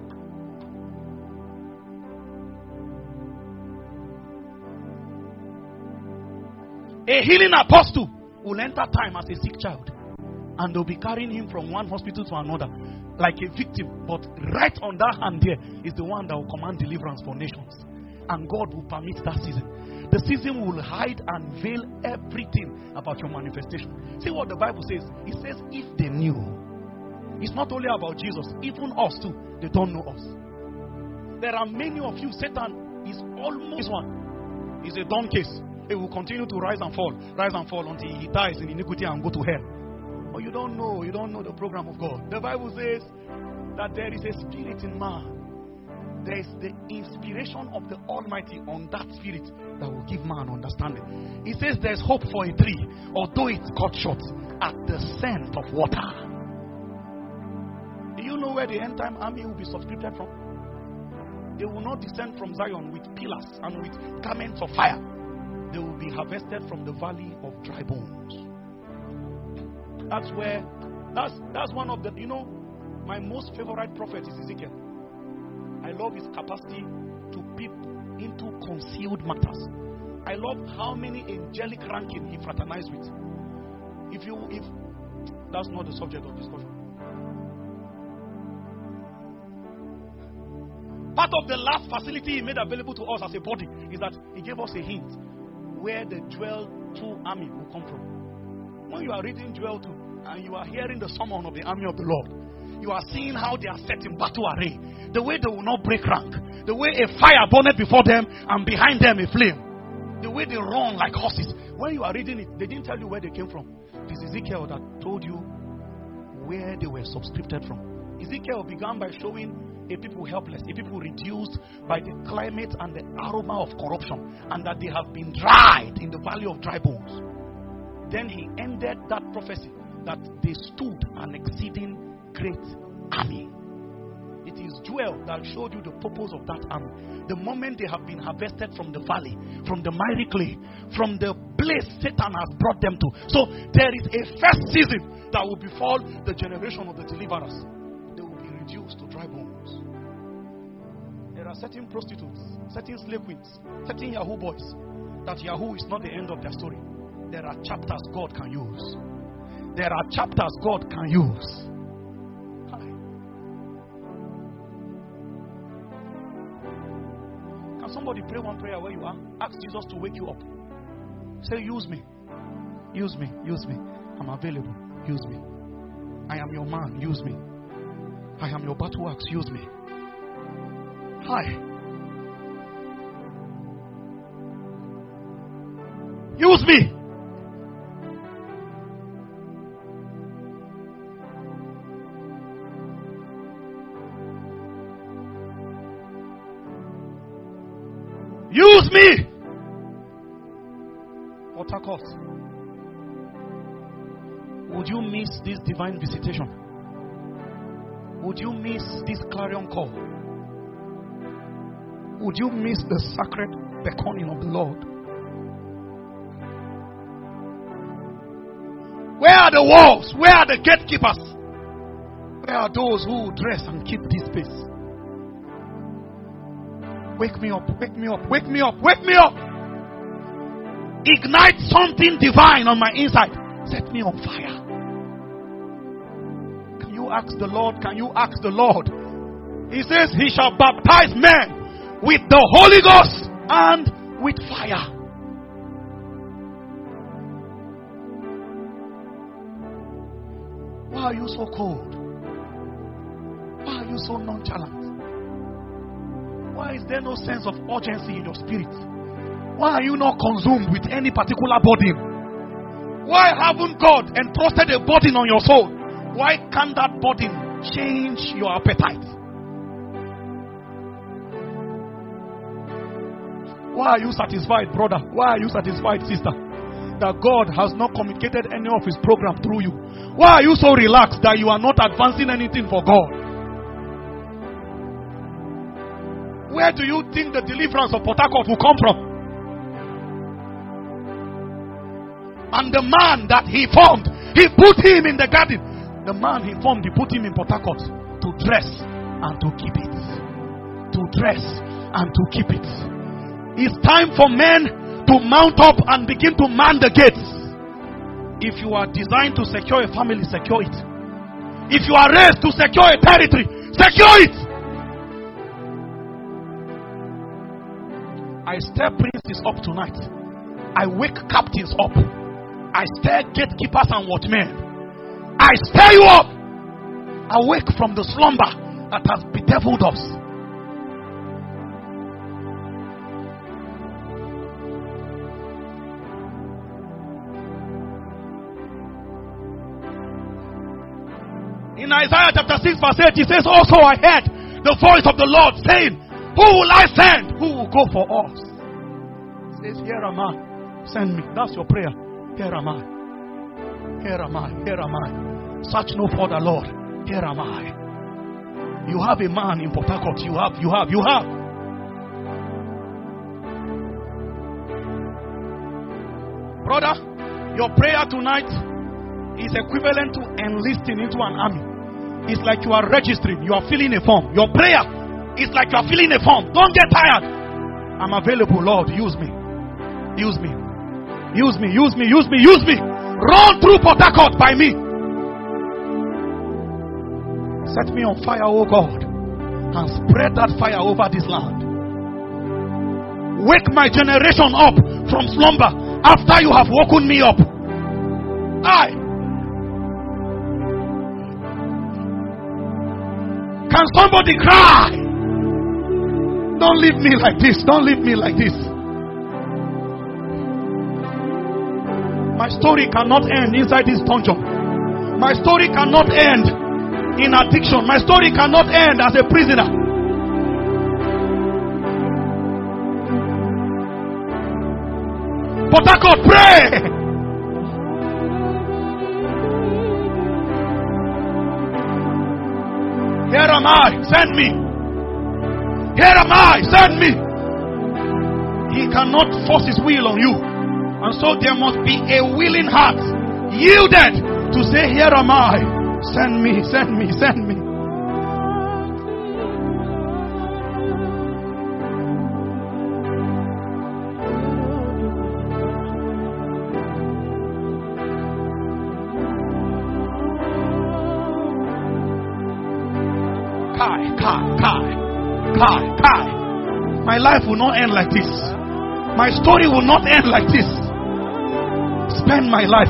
A healing apostle will enter time as a sick child, and they'll be carrying him from one hospital to another like a victim. But right on that hand there is the one that will command deliverance for nations. And God will permit that season. The season will hide and veil everything about your manifestation. See what the Bible says. It says, if they knew. It's not only about Jesus. Even us too. They don't know us. There are many of you. Satan is almost one. He's a dumb case. He will continue to rise and fall until he dies in iniquity and go to hell. But you don't know the program of God. The Bible says that there is a spirit in man. There is the inspiration of the Almighty on that spirit that will give man understanding. It says there's hope for a tree, although it's cut short at the scent of water. Do you know where the end time army will be subscribed from? They will not descend from Zion with pillars and with garments of fire. They will be harvested from the valley of dry bones. That's one of the, my most favorite prophet is Ezekiel. I love his capacity to peep into concealed matters. I love how many angelic ranking he fraternized with. If that's not the subject of discussion. Part of the last facility he made available to us as a body is that he gave us a hint where the Joel 2 army will come from. When you are reading Joel 2 and you are hearing the summon of the army of the Lord, you are seeing how they are set in battle array. The way they will not break rank. The way a fire burned before them and behind them a flame. The way they run like horses. When you are reading it, they didn't tell you where they came from. It is Ezekiel that told you where they were subscribed from. Ezekiel began by showing a people helpless, a people reduced by the climate and the aroma of corruption, and that they have been dried in the valley of dry bones. Then he ended that prophecy that they stood an exceeding great army. It is Joel that showed you the purpose of that army. The moment they have been harvested from the valley, from the miry clay, from the place Satan has brought them to. So there is a first season that will befall the generation of the deliverers. They will be reduced to dry bones. There are certain prostitutes, certain slave queens, certain Yahoo boys, that Yahoo is not the end of their story. There are chapters God can use. There are chapters God can use. Can somebody pray one prayer where you are? Ask Jesus to wake you up. Say, use me. Use me. Use me. I'm available. Use me. I am your man. Use me. I am your battle axe. Use me. Hi. Use me. Use me. Port Harcourt, would you miss this divine visitation? Would you miss this clarion call? Would you miss the sacred beckoning of the Lord? Where are the walls? Where are the gatekeepers? Where are those who dress and keep this peace? Wake me up, wake me up, wake me up, wake me up. Ignite something divine on my inside. Set me on fire. Can you ask the Lord? Can you ask the Lord? He says he shall baptize men with the Holy Ghost and with fire. Why are you so cold? Why are you so nonchalant? Why is there no sense of urgency in your spirit? Why are you not consumed with any particular burden? Why haven't God entrusted a burden on your soul? Why can't that burden change your appetite? Why are you satisfied, brother? Why are you satisfied, sister, that God has not communicated any of his program through you? Why are you so relaxed that you are not advancing anything for God? Where do you think the deliverance of Port Harcourt will come from? And the man that he formed, he put him in the garden. The man he formed, he put him in Port Harcourt to dress and to keep it. To dress and to keep it. It's time for men to mount up and begin to man the gates. If you are designed to secure a family, secure it. If you are raised to secure a territory, secure it. I stir princes up tonight. I wake captains up. I stir gatekeepers and watchmen. I stir you up. Awake from the slumber that has bedeviled us. In Isaiah chapter 6 verse 8, he says, also I heard the voice of the Lord saying, who will I send? Who will go for us? He says, here am I. Send me. That's your prayer. Here am I. Here am I. Here am I. Search no further, Lord. Here am I. You have a man in Port Harcourt. You have. Brother, your prayer tonight is equivalent to enlisting into an army. It's like you are registering. You are filling a form. Your prayer is like you are filling a form. Don't get tired. I'm available, Lord. Use me. Use me. Use me. Use me. Use me. Use me. Run through Port Harcourt by me. Set me on fire, oh God, and spread that fire over this land. Wake my generation up from slumber after you have woken me up. Can somebody cry? Don't leave me like this. Don't leave me like this. My story cannot end inside this dungeon. My story cannot end in addiction. My story cannot end as a prisoner. Port Harcourt, pray. Here am I, send me. Here am I, send me. He cannot force his will on you. And so there must be a willing heart, yielded to say, here am I, send me, send me, send me. Kai. My life will not end like this. My story will not end like this. Spend my life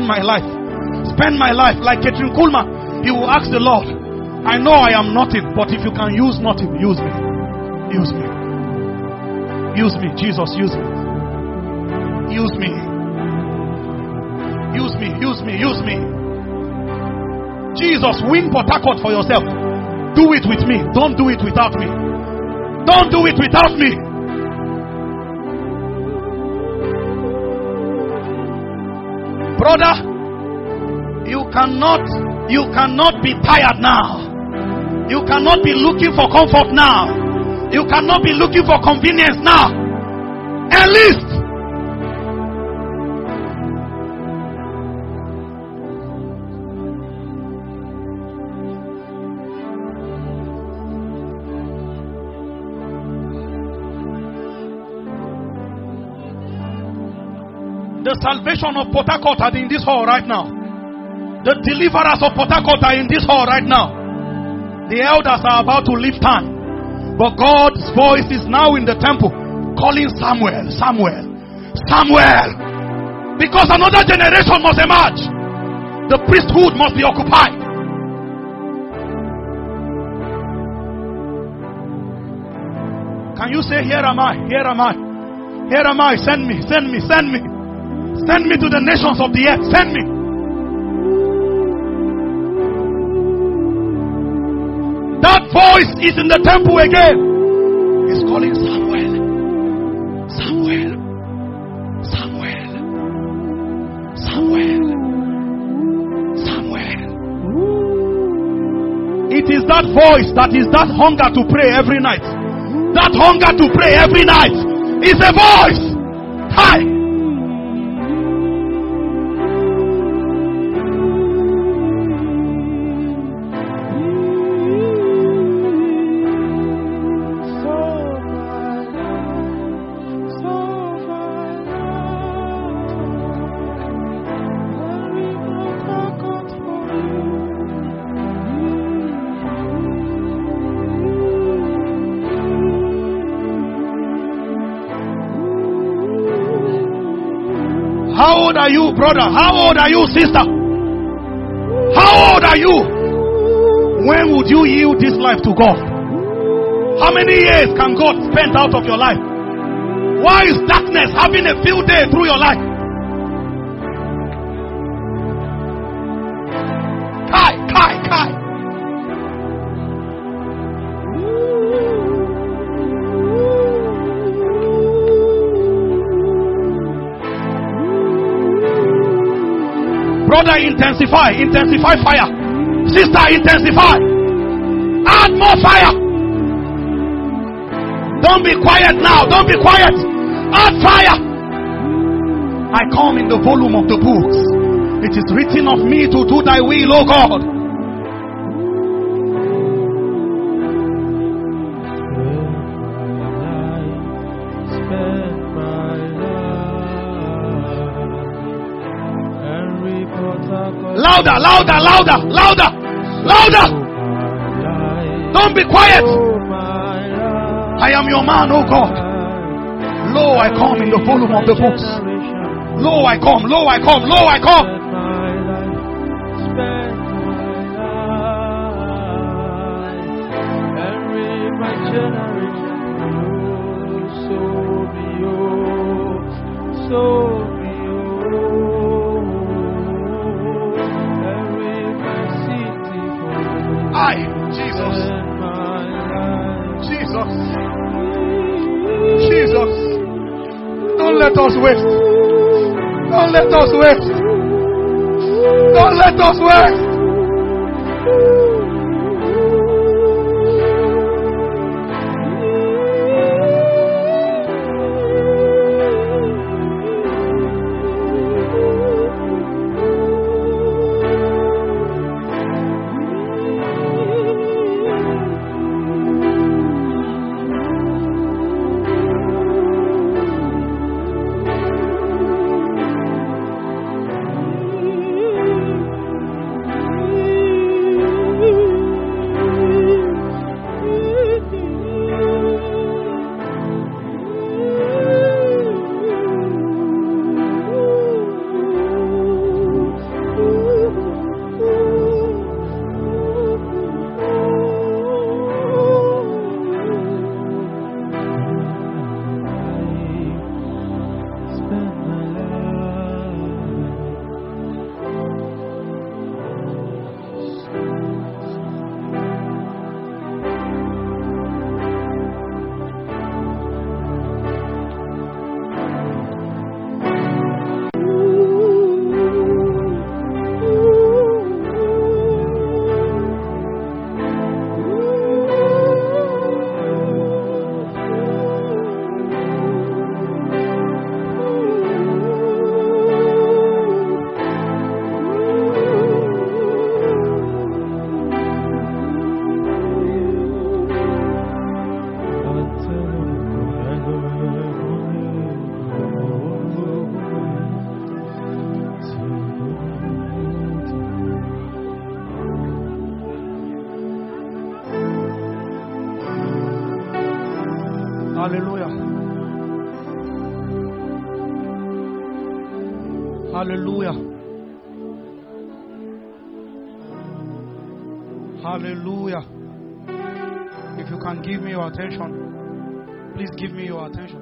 like Catherine Kuhlman. He will ask the Lord, I know I am nothing, but if you can use nothing, use me. Use me. Use me, Jesus, use me. Use me. Use me, use me, use me. Jesus, win Port Harcourt for yourself. Do it with me. Don't do it without me. Don't do it without me. Brother, you cannot be tired now. You cannot be looking for comfort now. You cannot be looking for convenience now. Enlist. The salvation of Port Harcourt are in this hall right now. The deliverers of Port Harcourt are in this hall right now. The elders are about to lift hand. But God's voice is now in the temple calling Samuel, Samuel, Samuel. Because another generation must emerge. The priesthood must be occupied. Can you say, here am I, here am I, here am I, send me, send me, send me. Send me to the nations of the earth, send me. That voice is in the temple again. It's calling Samuel. Samuel. Samuel. Samuel. Samuel. It is that voice that is that hunger to pray every night. That hunger to pray every night is a voice. Hi. How old are you, brother? How old are you, sister? How old are you? When would you yield this life to God? How many years can God spend out of your life? Why is darkness having a field day through your life? Kai, Kai, Kai. Brother, intensify, intensify fire. Sister, intensify. Add more fire. Don't be quiet now. Don't be quiet. Add fire. I come in the volume of the books. It is written of me to do thy will, O God. Louder, louder, louder, louder, louder. Don't be quiet. I am your man, oh God. Lo, I come in the volume of the books. Lo, I come, lo, I come, lo, I come. Jesus. Jesus. Jesus. Don't let us waste. Don't let us waste. Don't let us waste. Hallelujah. Hallelujah. Hallelujah. If you can give me your attention, please give me your attention.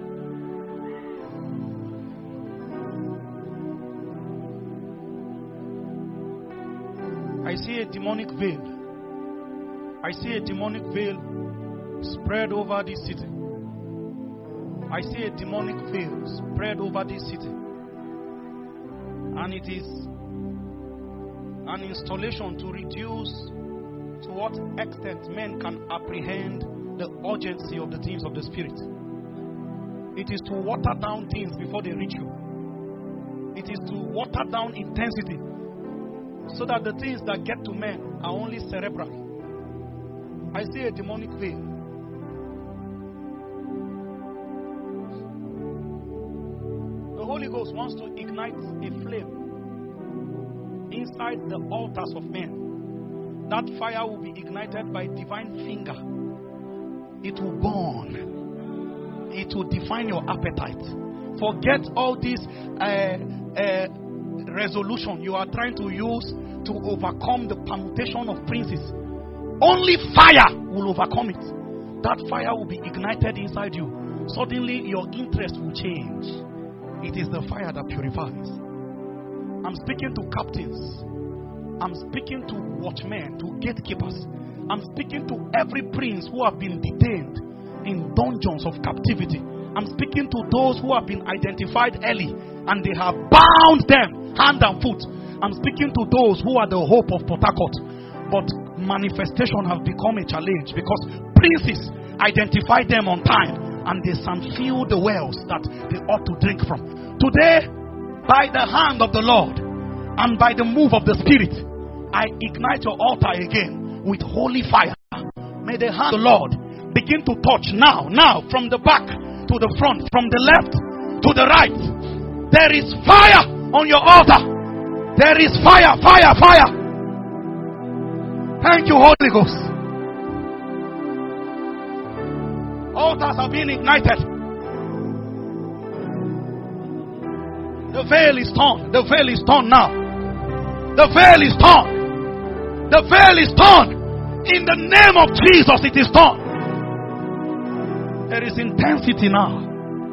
I see a demonic veil. I see a demonic veil spread over this city. I see a demonic veil spread over this city. And it is an installation to reduce to what extent men can apprehend the urgency of the things of the Spirit. It is to water down things before they reach you. It is to water down intensity so that the things that get to men are only cerebral. I see a demonic veil. The Holy Ghost wants to ignite a flame inside the altars of men. That fire will be ignited by divine finger. It will burn. It will define your appetite. Forget all this resolution you are trying to use to overcome the permutation of princes. Only fire will overcome it. That fire will be ignited inside you. Suddenly your interest will change. It is the fire that purifies. I'm speaking to captains. I'm speaking to watchmen, to gatekeepers. I'm speaking to every prince who have been detained in dungeons of captivity. I'm speaking to those who have been identified early and they have bound them hand and foot. I'm speaking to those who are the hope of Port Harcourt. But manifestation has become a challenge because princes identify them on time and they fill the wells that they ought to drink from. Today, by the hand of the Lord and by the move of the Spirit, I ignite your altar again with holy fire. May the hand of the Lord begin to touch now, from the back to the front, from the left to the right. There is fire on your altar. There is fire, fire, fire. Thank you, Holy Ghost. Altars are being ignited. The veil is torn. The veil is torn now. The veil is torn. The veil is torn. In the name of Jesus, it is torn. There is intensity now.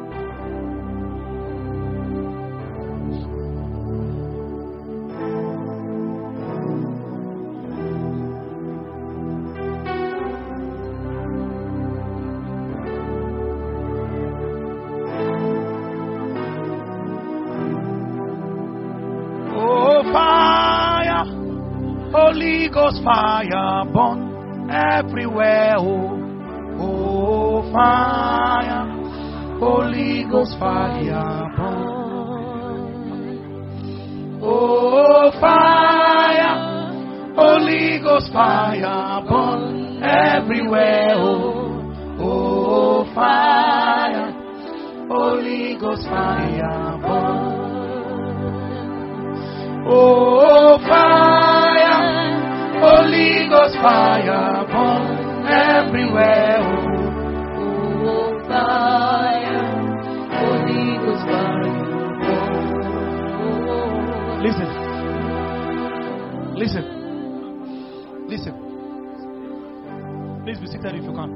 Holy Ghost fire burn everywhere. Oh, fire. Holy Ghost fire burn. Oh, fire. Holy Ghost fire burn everywhere. Oh, fire. Holy Ghost fire burn. Oh, fire. Holy Ghost fire burn everywhere. Oh, fire. Holy Ghost fire burn. Listen. Please be seated if you can.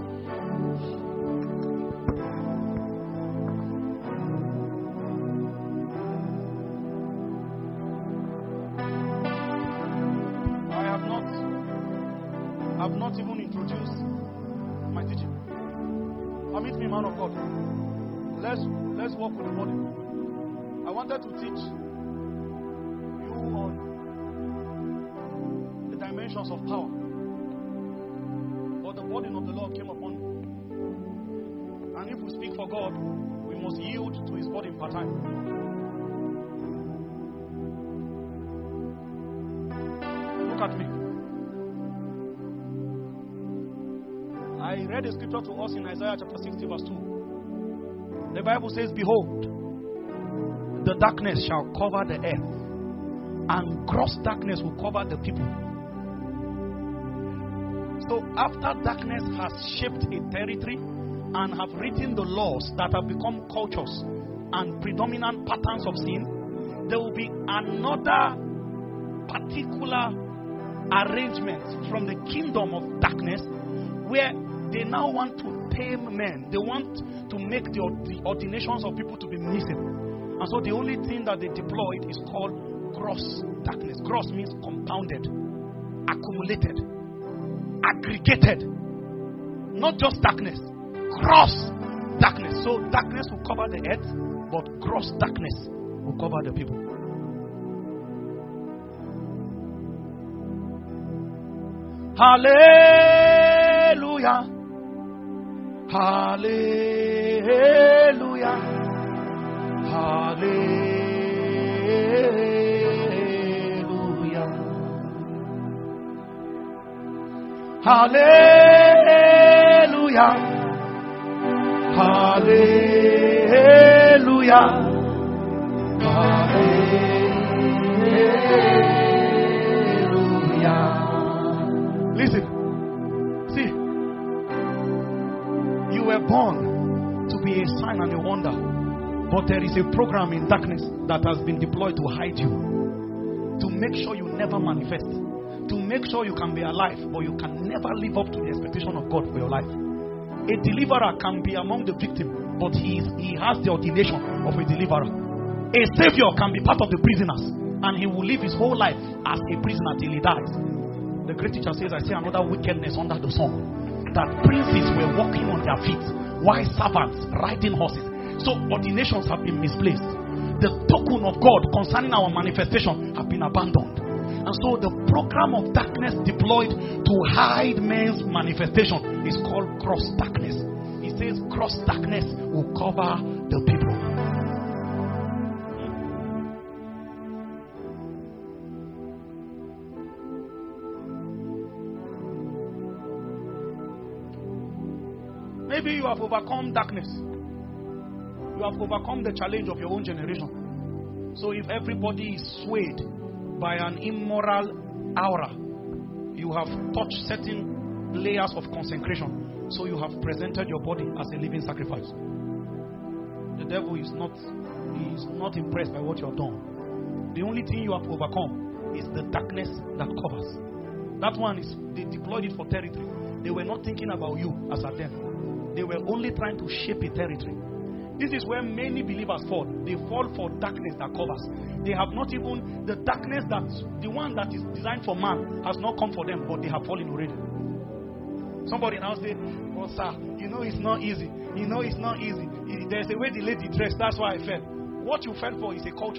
I've not even introduced my teaching. Permit me, man of God. Let's walk with the body. I wanted to teach you on the dimensions of power. But the burden of the Lord came upon me. And if we speak for God, we must yield to his burden per time. Look at me. I read a scripture to us in Isaiah chapter 60 verse 2. The Bible says, behold, the darkness shall cover the earth, and gross darkness will cover the people. So after darkness has shaped a territory and have written the laws that have become cultures and predominant patterns of sin, there will be another particular arrangement from the kingdom of darkness where they now want to tame men. They want to make the ordinations of people to be missing. And so the only thing that they deployed is called gross darkness. Gross means compounded, accumulated, aggregated. Not just darkness, gross darkness. So darkness will cover the earth, but gross darkness will cover the people. Hallelujah. Hallelujah. Hallelujah. Hallelujah. Hallelujah. Hallelujah. Listen. See. You were born to be a sign and a wonder. But there is a program in darkness that has been deployed to hide you. To make sure you never manifest. To make sure you can be alive, but you can never live up to the expectation of God for your life. A deliverer can be among the victims, but he has the ordination of a deliverer. A savior can be part of the prisoners, and he will live his whole life as a prisoner till he dies. The great teacher says, I see another wickedness under the sun. That princes were walking on their feet, while servants riding horses. So ordinations have been misplaced. The token of God concerning our manifestation have been abandoned. And so the program of darkness deployed to hide men's manifestation is called gross darkness. It says gross darkness will cover the people. Maybe you have overcome darkness. You have overcome the challenge of your own generation. So if everybody is swayed by an immoral aura, you have touched certain layers of consecration. So you have presented your body as a living sacrifice. The devil is not impressed by what you have done. The only thing you have overcome is the darkness that covers. That one is, they deployed it for territory. They were not thinking about you as at then. They were only trying to shape a territory. This is where many believers fall. They fall for darkness that covers. They have not even, the darkness that, the one that is designed for man has not come for them, but they have fallen already. Somebody now say, oh sir, you know it's not easy. You know it's not easy. There's a way the lady dressed, that's why I fell. What you fell for is a culture.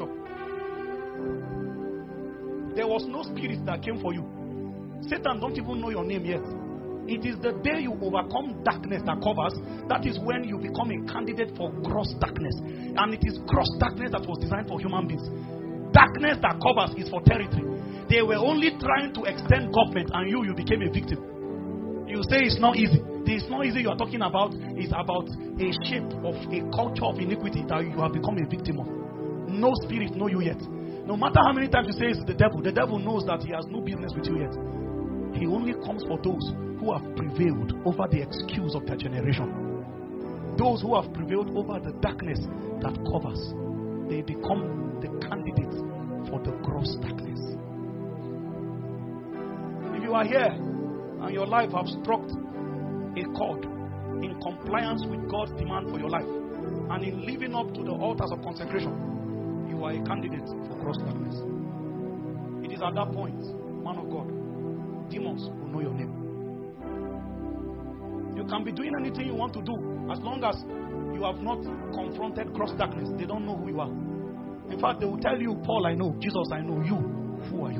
There was no spirit that came for you. Satan don't even know your name yet. It is the day you overcome darkness that covers, that is when you become a candidate for gross darkness. And it is gross darkness that was designed for human beings. Darkness that covers is for territory. They were only trying to extend government, and you became a victim. You say it's not easy. It's not easy you are talking about is about a shape of a culture of iniquity that you have become a victim of. No spirit know you yet. No matter how many times you say it's the devil knows that he has no business with you yet. He only comes for those who have prevailed over the excuse of their generation. Those who have prevailed over the darkness that covers, they become the candidates for the gross darkness. If you are here and your life has struck a chord in compliance with God's demand for your life and in living up to the altars of consecration, you are a candidate for gross darkness. It is at that point, man of God, demons will know your name. You can be doing anything you want to do as long as you have not confronted gross darkness. They don't know who you are. In fact, they will tell you, Paul I know, Jesus I know, you, who are you?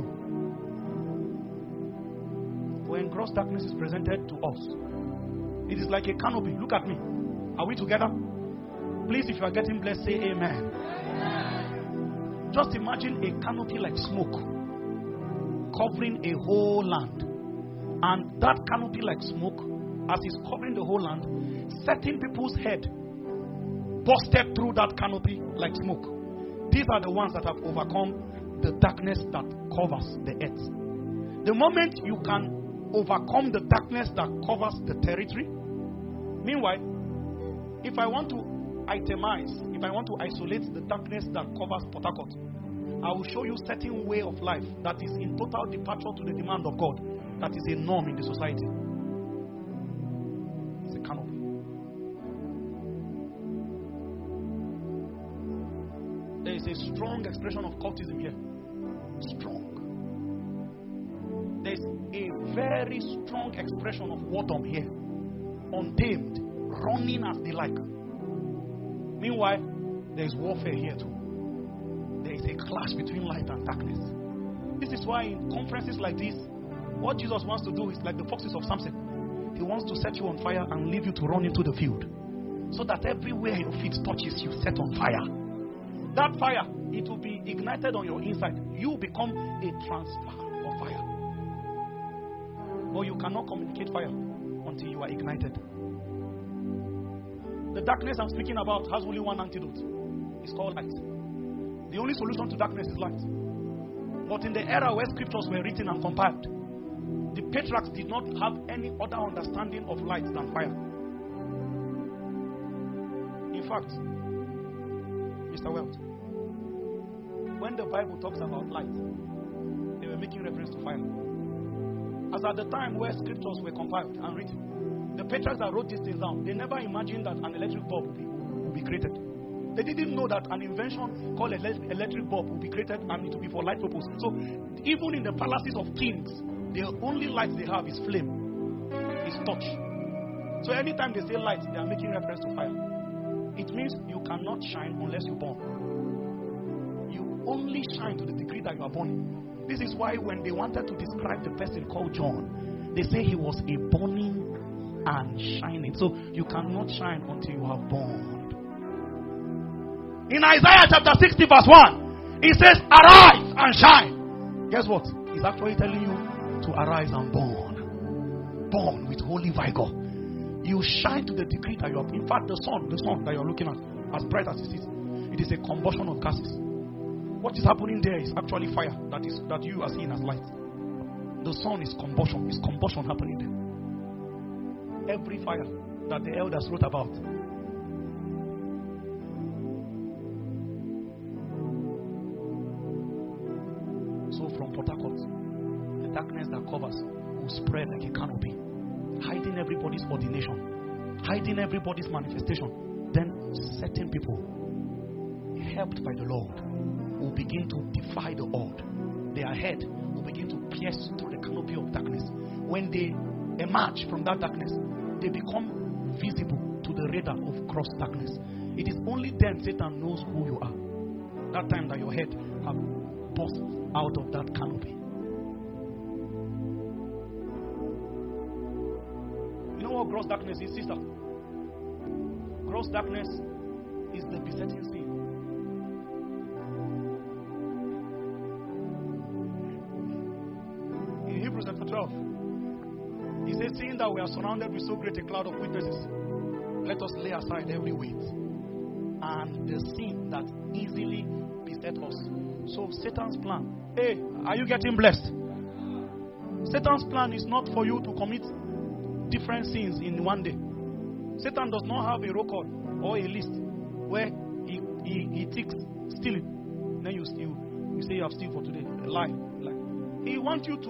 When gross darkness is presented to us, it is like a canopy. Look at me. Are we together? Please, if you are getting blessed, say amen. Amen. Just imagine a canopy like smoke covering a whole land. And that canopy like smoke, as it's covering the whole land, certain people's head busted through that canopy like smoke. These are the ones that have overcome the darkness that covers the earth. The moment you can overcome the darkness that covers the territory, meanwhile, If I want to itemize, if I want to isolate the darkness that covers Port Harcourt, I will show you certain way of life that is in total departure to the demand of God, that is a norm in the society. It's a canopy. There is a strong expression of cultism here. Strong. There is a very strong expression of whoredom here. Untamed, running as they like. Meanwhile, there is warfare here too. There is a clash between light and darkness. This is why in conferences like this, what Jesus wants to do is like the foxes of Samson. He wants to set you on fire and leave you to run into the field. So that everywhere your feet touches, you set on fire. That fire, it will be ignited on your inside. You become a transfer of fire. But you cannot communicate fire until you are ignited. The darkness I'm speaking about has only one antidote. It's called light. The only solution to darkness is light. But in the era where scriptures were written and compiled, the patriarchs did not have any other understanding of light than fire. In fact, Mr. Welt, when the Bible talks about light, they were making reference to fire. As at the time where scriptures were compiled and written, the patriarchs that wrote these things down, they never imagined that an electric bulb would be created. They didn't know that an invention called electric bulb would be created and it will be for light purpose. So even in the palaces of kings, the only light they have is flame, is touch. So anytime they say light, they are making reference to fire. It means you cannot shine unless you burn. You only shine to the degree that you are burning. This is why when they wanted to describe the person called John, they say he was a burning and shining. So you cannot shine until you have burned. In Isaiah chapter 60 verse 1, it says, arise and shine. Guess what? It's actually telling you to arise and burn. Burn with holy vigor. You shine to the degree that you are. In fact, the sun that you are looking at, as bright as it is a combustion of gases. What is happening there is actually fire that you are seeing as light. The sun is combustion. It's combustion happening there. Every fire that the elders wrote about. So from Port Harcourt, the darkness that covers will spread like a canopy, hiding everybody's ordination, hiding everybody's manifestation. Then certain people, helped by the Lord, will begin to defy the odd. Their head will begin to pierce through the canopy of darkness. When they emerge from that darkness, they become visible to the radar of gross darkness. It is only then Satan knows who you are. That time that your head have burst out of that canopy. You know what gross darkness is, sister? Gross darkness is the besetting sin. In Hebrews chapter 12, he says, seeing that we are surrounded with so great a cloud of witnesses, let us lay aside every weight and the sin that easily beset us. So Satan's plan, hey, are you getting blessed? Satan's plan is not for you to commit different sins in one day. Satan does not have a record or a list where he ticks stealing. Then you say you have steal for today. A lie. He wants you to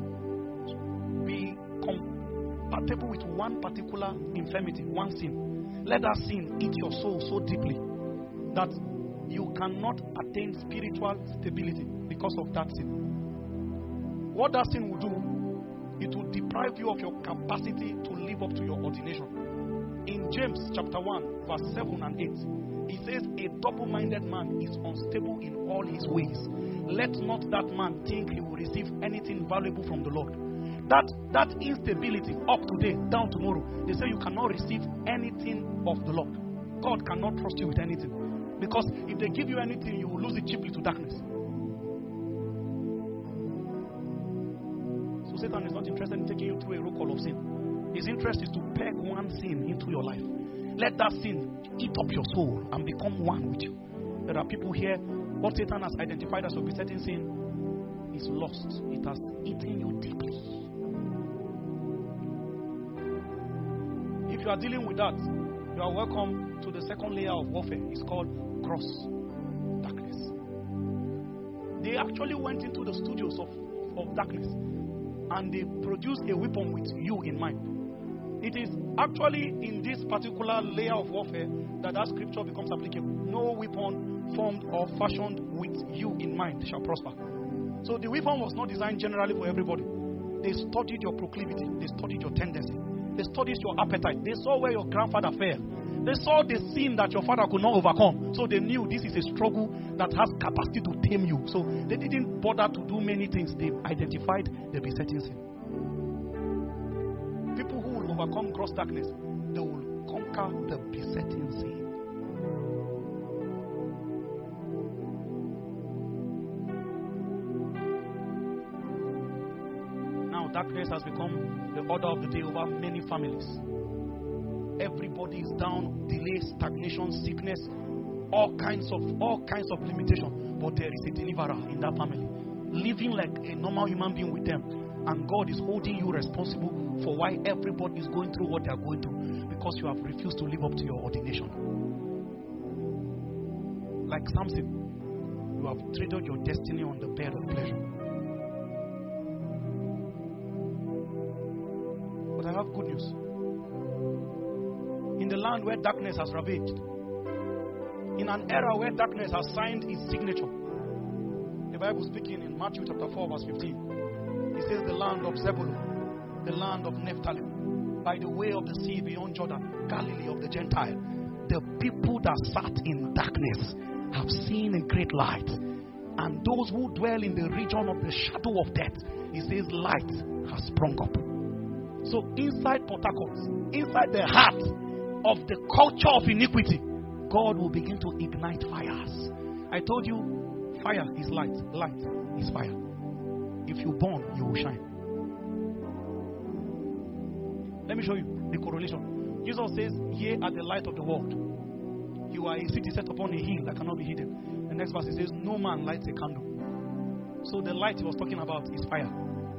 be compatible with one particular infirmity, one sin. Let that sin eat your soul so deeply that you cannot attain spiritual stability because of that sin. What that sin will do, it will deprive you of your capacity to live up to your ordination. In James chapter 1 verse 7 and 8, it says, a double-minded man is unstable in all his ways. Let not that man think he will receive anything valuable from the Lord. That instability, up today, down tomorrow, they say you cannot receive anything of the Lord. God cannot trust you with anything. Because if they give you anything, you will lose it cheaply to darkness. So Satan is not interested in taking you through a roll call of sin. His interest is to peg one sin into your life. Let that sin eat up your soul and become one with you. There are people here, what Satan has identified as your besetting sin is lost. It has eaten you deeply. If you are dealing with that, You are welcome to the second layer of warfare. It's called gross darkness. They actually went into the studios of darkness and they produced a weapon with you in mind. It is actually in this particular layer of warfare that scripture becomes applicable. No weapon formed or fashioned with you in mind shall prosper. So the weapon was not designed generally for everybody. They studied your proclivity. They studied your tendency. They studied your appetite. They saw where your grandfather fell. They saw the sin that your father could not overcome. So they knew this is a struggle that has capacity to tame you. So they didn't bother to do many things. They identified the besetting sin. People who will overcome gross darkness, they will conquer the besetting sin. Now darkness has become the order of the day over many families. Everybody is down, delay, stagnation, sickness, all kinds of limitation. But there is a deliverer in that family, living like a normal human being with them. And God is holding you responsible for why everybody is going through what they are going through, because you have refused to live up to your ordination. Like Samson, you have traded your destiny on the bed of pleasure. But I have good news. In the land where darkness has ravaged, in an era where darkness has signed its signature, the Bible speaking in Matthew chapter 4 verse 15, it says the land of Zebulun, the land of Naphtali, by the way of the sea beyond Jordan, Galilee of the Gentile, the people that sat in darkness have seen a great light. And those who dwell in the region of the shadow of death, it says light has sprung up. So inside Port Harcourt, inside the heart of the culture of iniquity, God will begin to ignite fires. I told you, fire is light, light is fire. If you burn, you will shine. Let me show you the correlation. Jesus says, "Ye are the light of the world. You are a city set upon a hill that cannot be hidden." The next verse, it says, "No man lights a candle." So the light he was talking about is fire.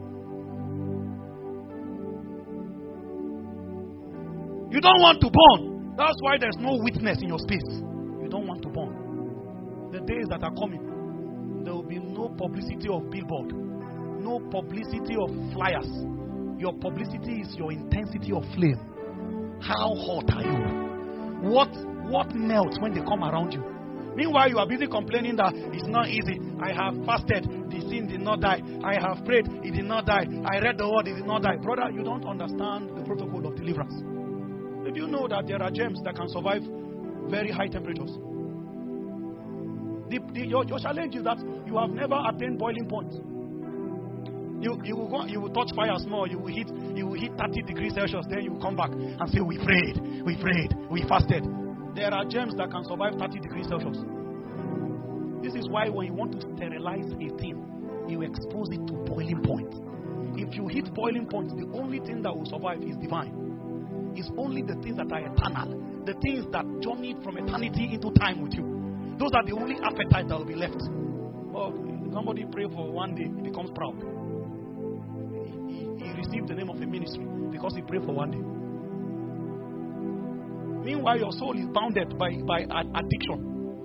You don't want to burn. That's why there's no witness in your space. You don't want to burn. The days that are coming, there will be no publicity of billboard, no publicity of flyers. Your publicity is your intensity of flame. How hot are you? What melts when they come around you? Meanwhile, you are busy complaining that it's not easy. I have fasted, the sin did not die. I have prayed, it did not die. I read the word, it did not die. Brother, you don't understand the protocol of deliverance. Did you know that there are gems that can survive very high temperatures? Your challenge is that you have never attained boiling point. You will touch fire small, you will hit 30 degrees Celsius, then you will come back and say, we prayed, we fasted. There are gems that can survive 30 degrees Celsius. This is why when you want to sterilize a thing, you expose it to boiling point. If you hit boiling point, the only thing that will survive is divine. It's only the things that are eternal, the things that journeyed from eternity into time with you. Those are the only appetite that will be left. Oh, somebody pray for one day, he becomes proud. He received the name of a ministry because he prayed for one day. Meanwhile, your soul is bounded by addiction.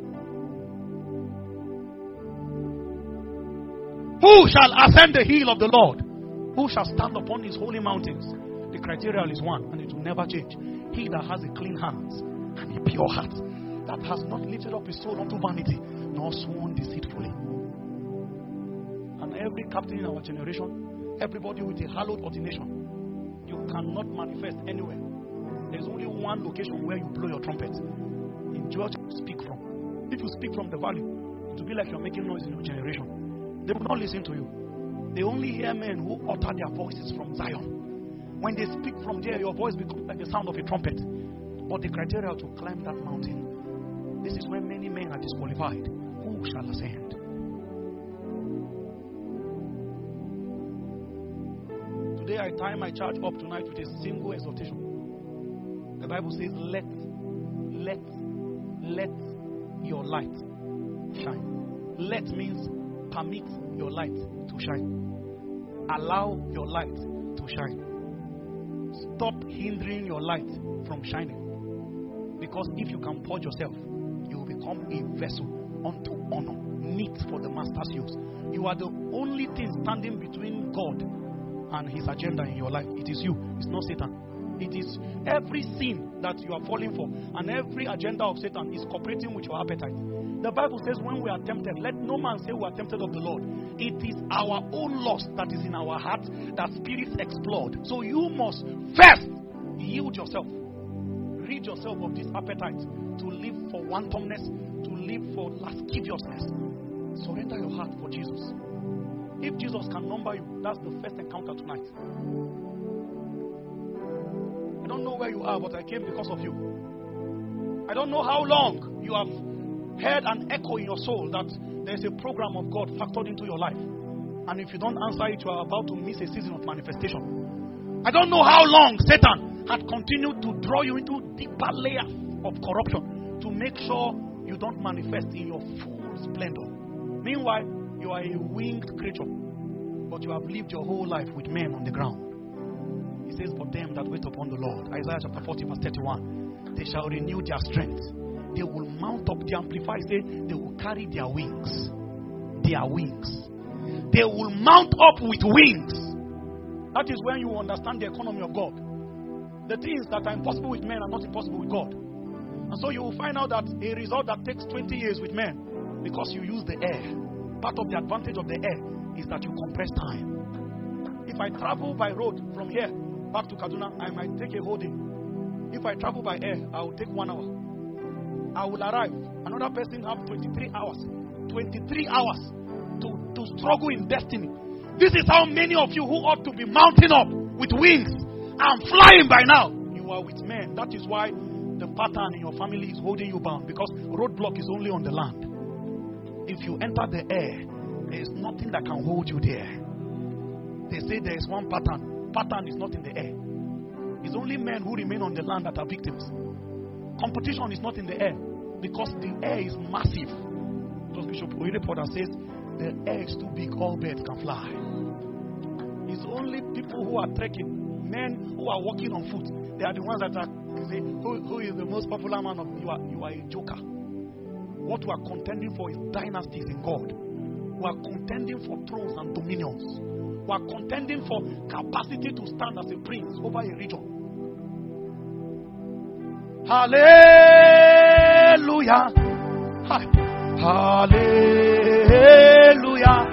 Who shall ascend the hill of the Lord? Who shall stand upon his holy mountains? The criteria is one, and it will never change. He that has a clean hands and a pure heart, that has not lifted up his soul unto vanity, nor sworn deceitfully. And every captain in our generation, everybody with a hallowed ordination, you cannot manifest anywhere. There's only one location where you blow your trumpet. In Georgia, you speak from. If you speak from the valley, it will be like you're making noise in your generation. They will not listen to you. They only hear men who utter their voices from Zion. When they speak from there, your voice becomes like the sound of a trumpet. But the criteria to climb that mountain, this is when many men are disqualified. Who shall ascend? Today I tie my charge up tonight with a single exhortation. The Bible says, let your light shine. Let means permit your light to shine. Allow your light to shine. Stop hindering your light from shining. Because if you can purge yourself, you will become a vessel unto honor, meet for the master's use. You are the only thing standing between God and his agenda in your life. It is you, it's not Satan. It is every sin that you are falling for, and every agenda of Satan is cooperating with your appetite. The Bible says when we are tempted, let no man say we are tempted of the Lord. It is our own lust that is in our heart that spirits explode. So you must first yield yourself. Rid yourself of this appetite to live for wantonness, to live for lasciviousness. Surrender your heart for Jesus. If Jesus can number you, that's the first encounter tonight. I don't know where you are, but I came because of you. I don't know how long you have heard an echo in your soul that there's a program of God factored into your life. And if you don't answer it, you are about to miss a season of manifestation. I don't know how long Satan had continued to draw you into deeper layers of corruption to make sure you don't manifest in your full splendor. Meanwhile, you are a winged creature, but you have lived your whole life with men on the ground. It says, for them that wait upon the Lord, Isaiah chapter 40 verse 31, they shall renew their strength. They will mount up. The Amplified say they will carry their wings. Their wings. They will mount up with wings. That is when you understand the economy of God. The things that are impossible with men are not impossible with God. And so you will find out that a result that takes 20 years with men, because you use the air. Part of the advantage of the air is that you compress time. If I travel by road from here back to Kaduna, I might take a whole day. If I travel by air, I will take 1 hour. I will arrive. Another person have 23 hours. 23 hours to struggle in destiny. This is how many of you who ought to be mounting up with wings and flying by now. You are with men. That is why the pattern in your family is holding you bound, because roadblock is only on the land. If you enter the air, there is nothing that can hold you there. They say there is one pattern. Pattern is not in the air. It's only men who remain on the land that are victims. Competition is not in the air, because the air is massive. Just Bishop Oyedepo that says the air is too big, all birds can fly. It's only people who are trekking, men who are walking on foot. They are the ones that are say, who is the most popular man of you are a joker. What we are contending for is dynasties in God. We are contending for thrones and dominions. We are contending for capacity to stand as a prince over a region. Hallelujah. Hallelujah.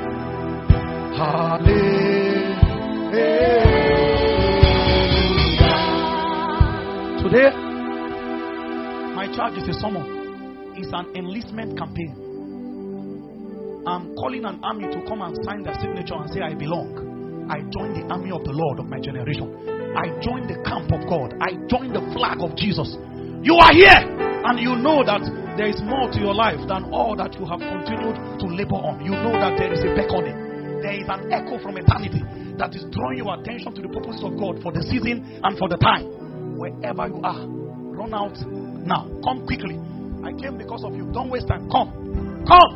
Hallelujah. Today, my charge is a sermon. It's an enlistment campaign. I'm calling an army to come and sign their signature and say, I belong. I join the army of the Lord of my generation. I join the camp of God. I join the flag of Jesus. You are here, and you know that there is more to your life than all that you have continued to labor on. You know that there is a beckoning. There is an echo from eternity that is drawing your attention to the purposes of God for the season and for the time. Wherever you are, run out now. Come quickly. I came because of you. Don't waste time. Come. Come.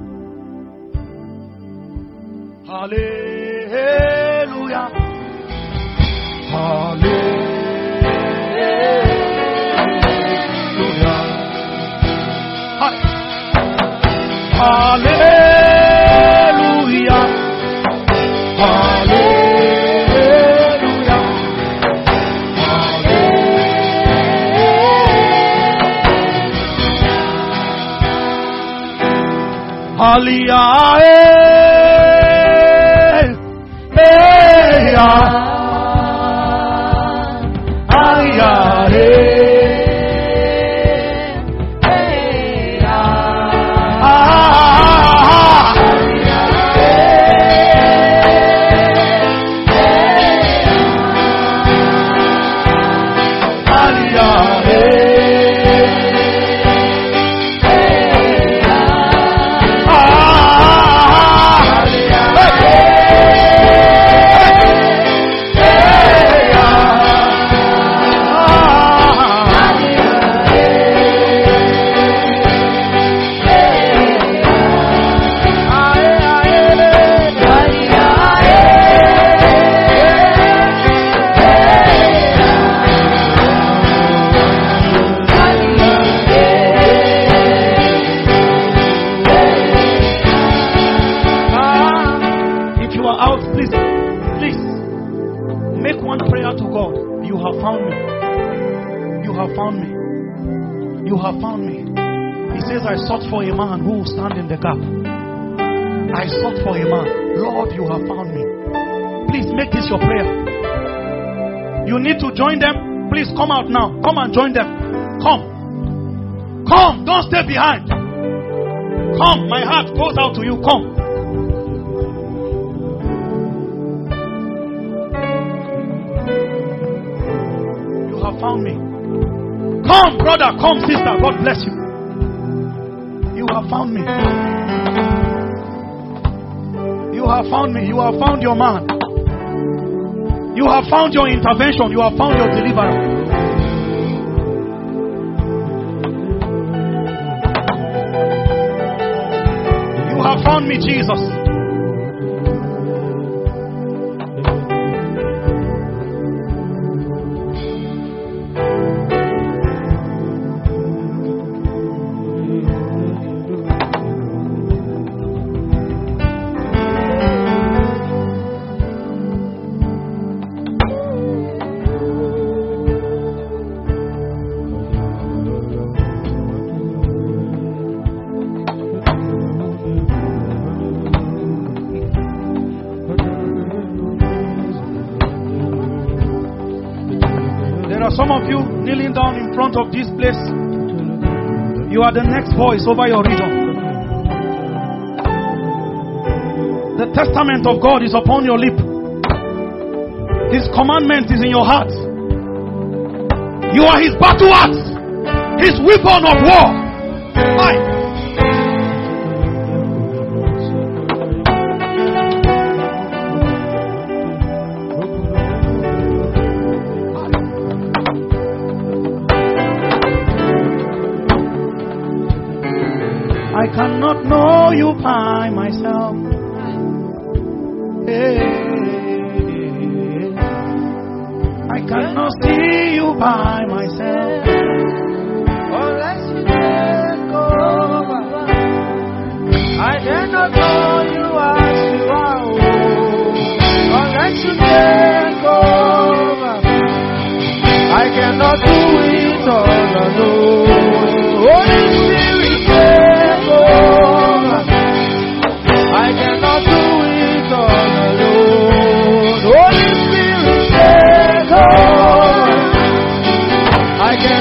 Hallelujah. Hallelujah. Hallelujah. Hallelujah. Hallelujah. You have found me. He says, I sought for a man who will stand in the gap. I sought for a man. Lord, you have found me. Please make this your prayer. You need to join them. Please come out now. Come and join them. Come. Come. Don't stay behind. Come. My heart goes out to you. Come. You have found me. Come, brother. Come, sister. God bless you. You have found me. You have found me. You have found your man. You have found your intervention. You have found your deliverer. You have found me, Jesus. Some of you kneeling down in front of this place, you are the next voice over your region. The testament of God is upon your lip. His commandment is in your heart. You are his battle axe, his weapon of war. Fight. I cannot know you by myself. I cannot see you by myself. Unless you take over, I cannot know you as you are. Unless you take over, I cannot do it all alone. Holy Spirit, take over. I cannot do it all alone. Holy Spirit, take over. I cannot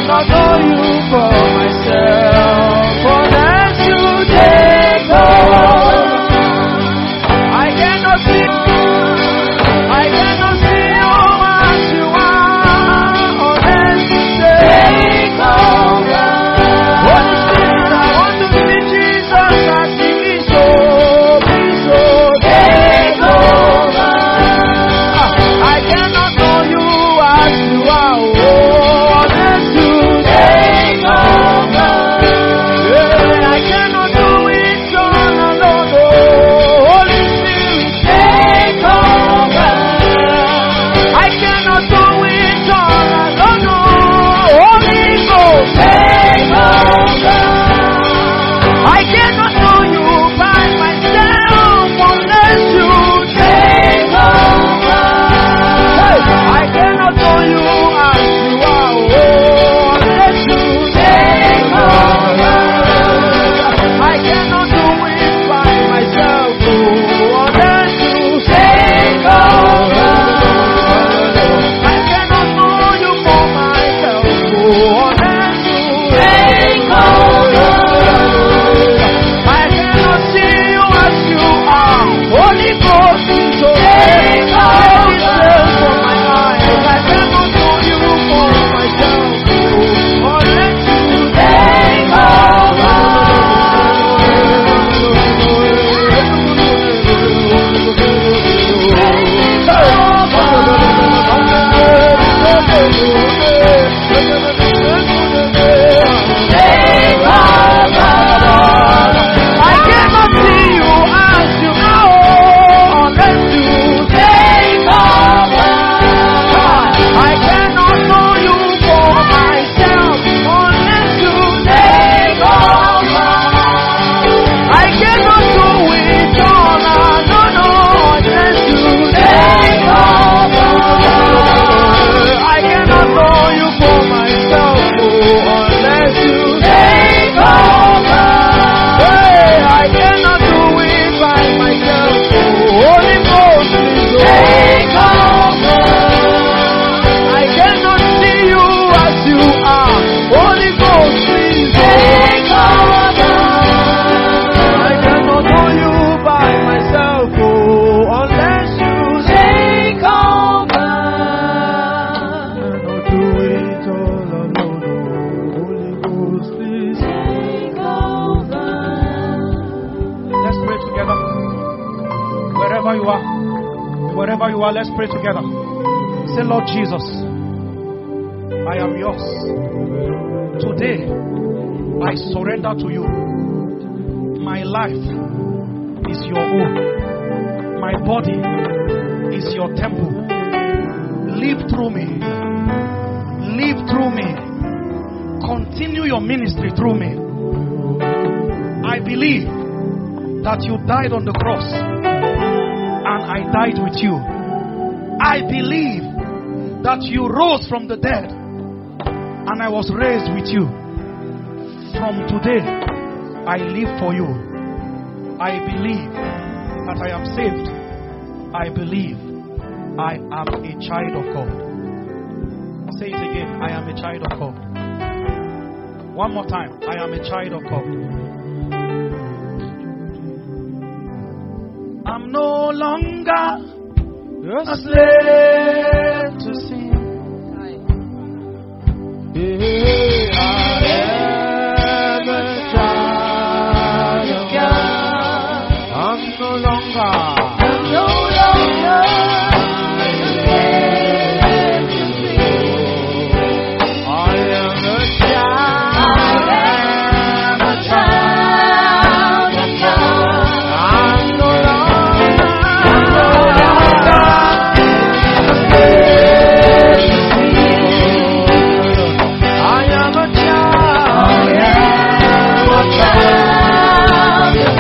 Wherever you are, let's pray together. Say, Lord Jesus, I am yours. Today, I surrender to you. My life is your own. My body is your temple. Live through me. Live through me. Continue your ministry through me. I believe that you died on the cross and I died with you. I believe that you rose from the dead and I was raised with you. From today, I live for you. I believe that I am saved. I believe I am a child of God. I'll say it again. I am a child of God. One more time. I am a child of God. I'm no longer a slave to sin. I am a child of God. I'm no longer a slave to sin. I am a child of God. I'm no longer a slave to sin. I am a child of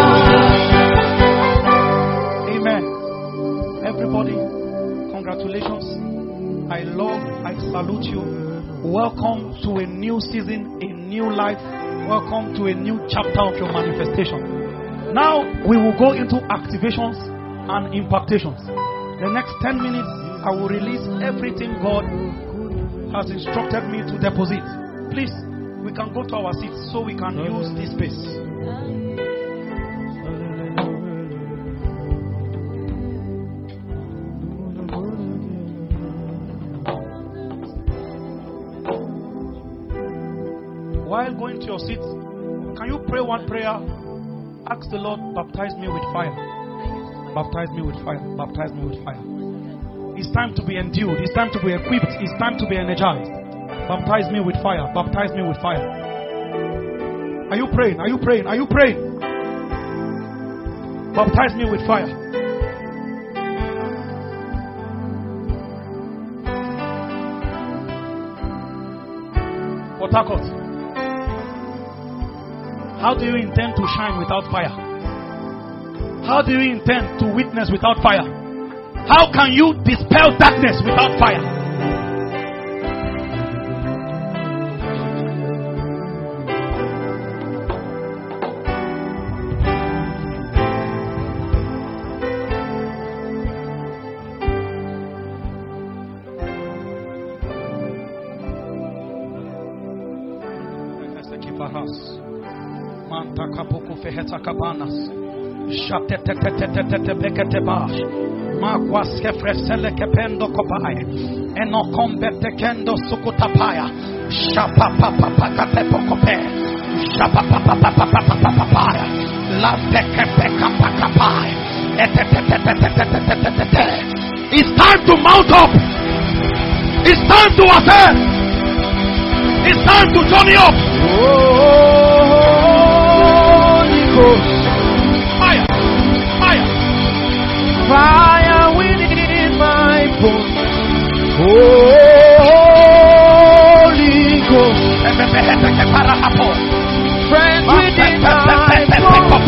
God. Amen. Everybody, congratulations. I salute you. Welcome to a new season, a new life. Welcome to a new chapter of your manifestation. Now we will go into activations and impactations. The next 10 minutes, I will release everything God has instructed me to deposit. Please, we can go to our seats so we can use this space. While going to your seat, can you pray one prayer? Ask the Lord, baptize me with fire. Baptize me with fire. Baptize me with fire. It's time to be endued. It's time to be equipped. It's time to be energized. Baptize me with fire. Baptize me with fire. Are you praying? Are you praying? Are you praying? Baptize me with fire. Port Harcourt. How do you intend to shine without fire? How do you intend to witness without fire? How can you dispel darkness without fire? It's time to mount up. It's time to ascend. It's time to journey up. Fire, fire, Fire within my bones. Holy Ghost. Friends within my bones.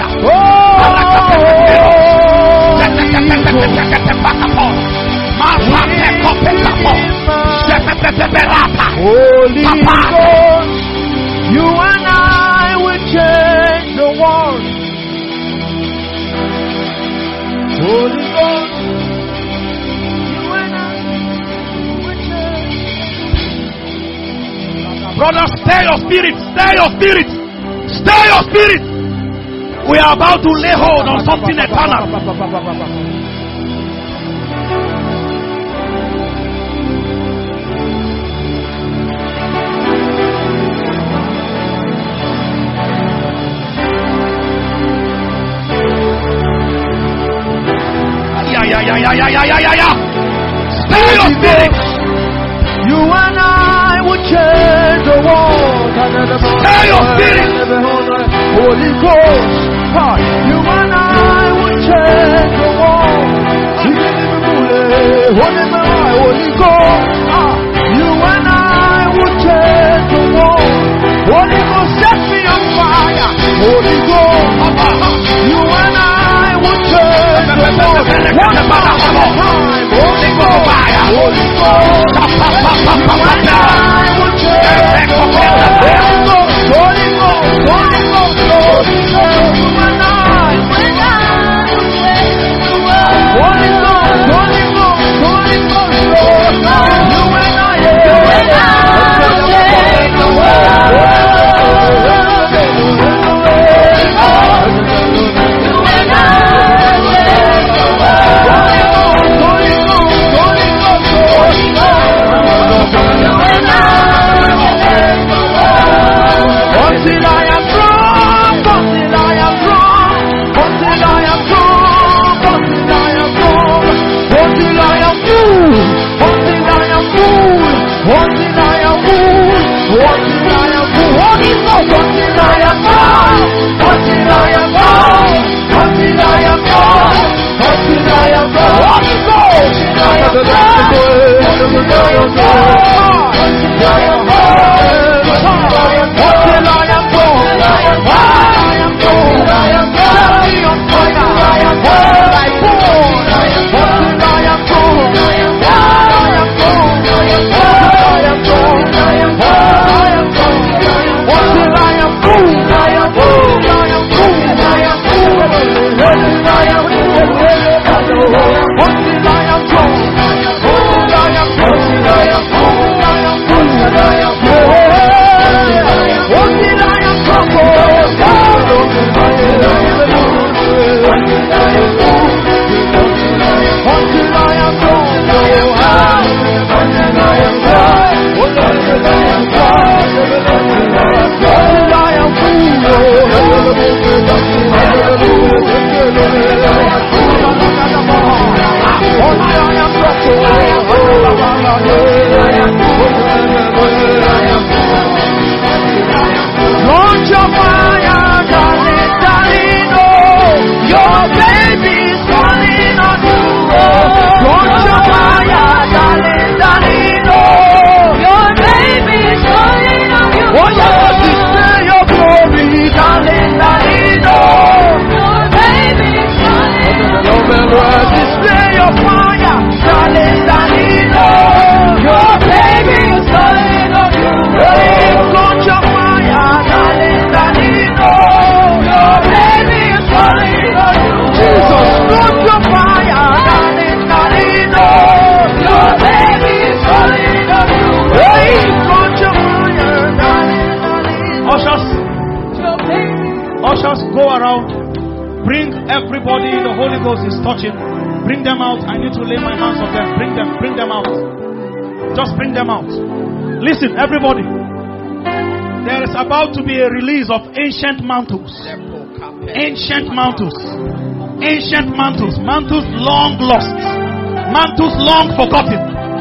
Holy Ghost. You and I will change the world. Holy Ghost, you and I will change. brother, stay your spirit, stay your spirit, stay your spirit. We are about to lay hold on something eternal. Stir your spirit. You and I will change the world. Stir your spirit. Holy Ghost. You and I will change the world. Holy Ghost. You and I will change the world. Holy Ghost, set me on fire. Holy Ghost. You and I will change the world. One time. Holy Ghost. Holy Ghost. You and I will change the world. Holy Ghost. Holy Ghost. Holy Ghost. You and I will change the world. Holy Ghost. Holy Ghost. Holy Ghost. You and I will change the world. Until I am strong, until I am strong, until I am strong, until I am strong, until I am full, until I am full, until I am full, until I am full, until I am strong, until I am strong, until I am strong, until I am strong, until I am Launch your fire, darling, darling, oh, your baby's calling on you, oh. Launch your fire, darling, darling, oh, your baby's calling on you, oh. Yes, display your glory, darling, darling, oh, your baby's calling on you, display your fire, darling, darling, oh, your baby's calling on you, oh. Launch your fire, darling, darling, oh, your baby's calling on you, Jesus, launch your fire, darling, darling, oh, your baby's calling on you, hey, launch your fire, darling, darling. Ushers, go around. Bring everybody the Holy Ghost is touching. Bring them out. I need to lay my hands on them. Bring them out. Just bring them out. Listen, everybody. There is about to be a release of ancient mantles. Ancient mantles. Ancient mantles. Mantles long lost. Mantles long forgotten.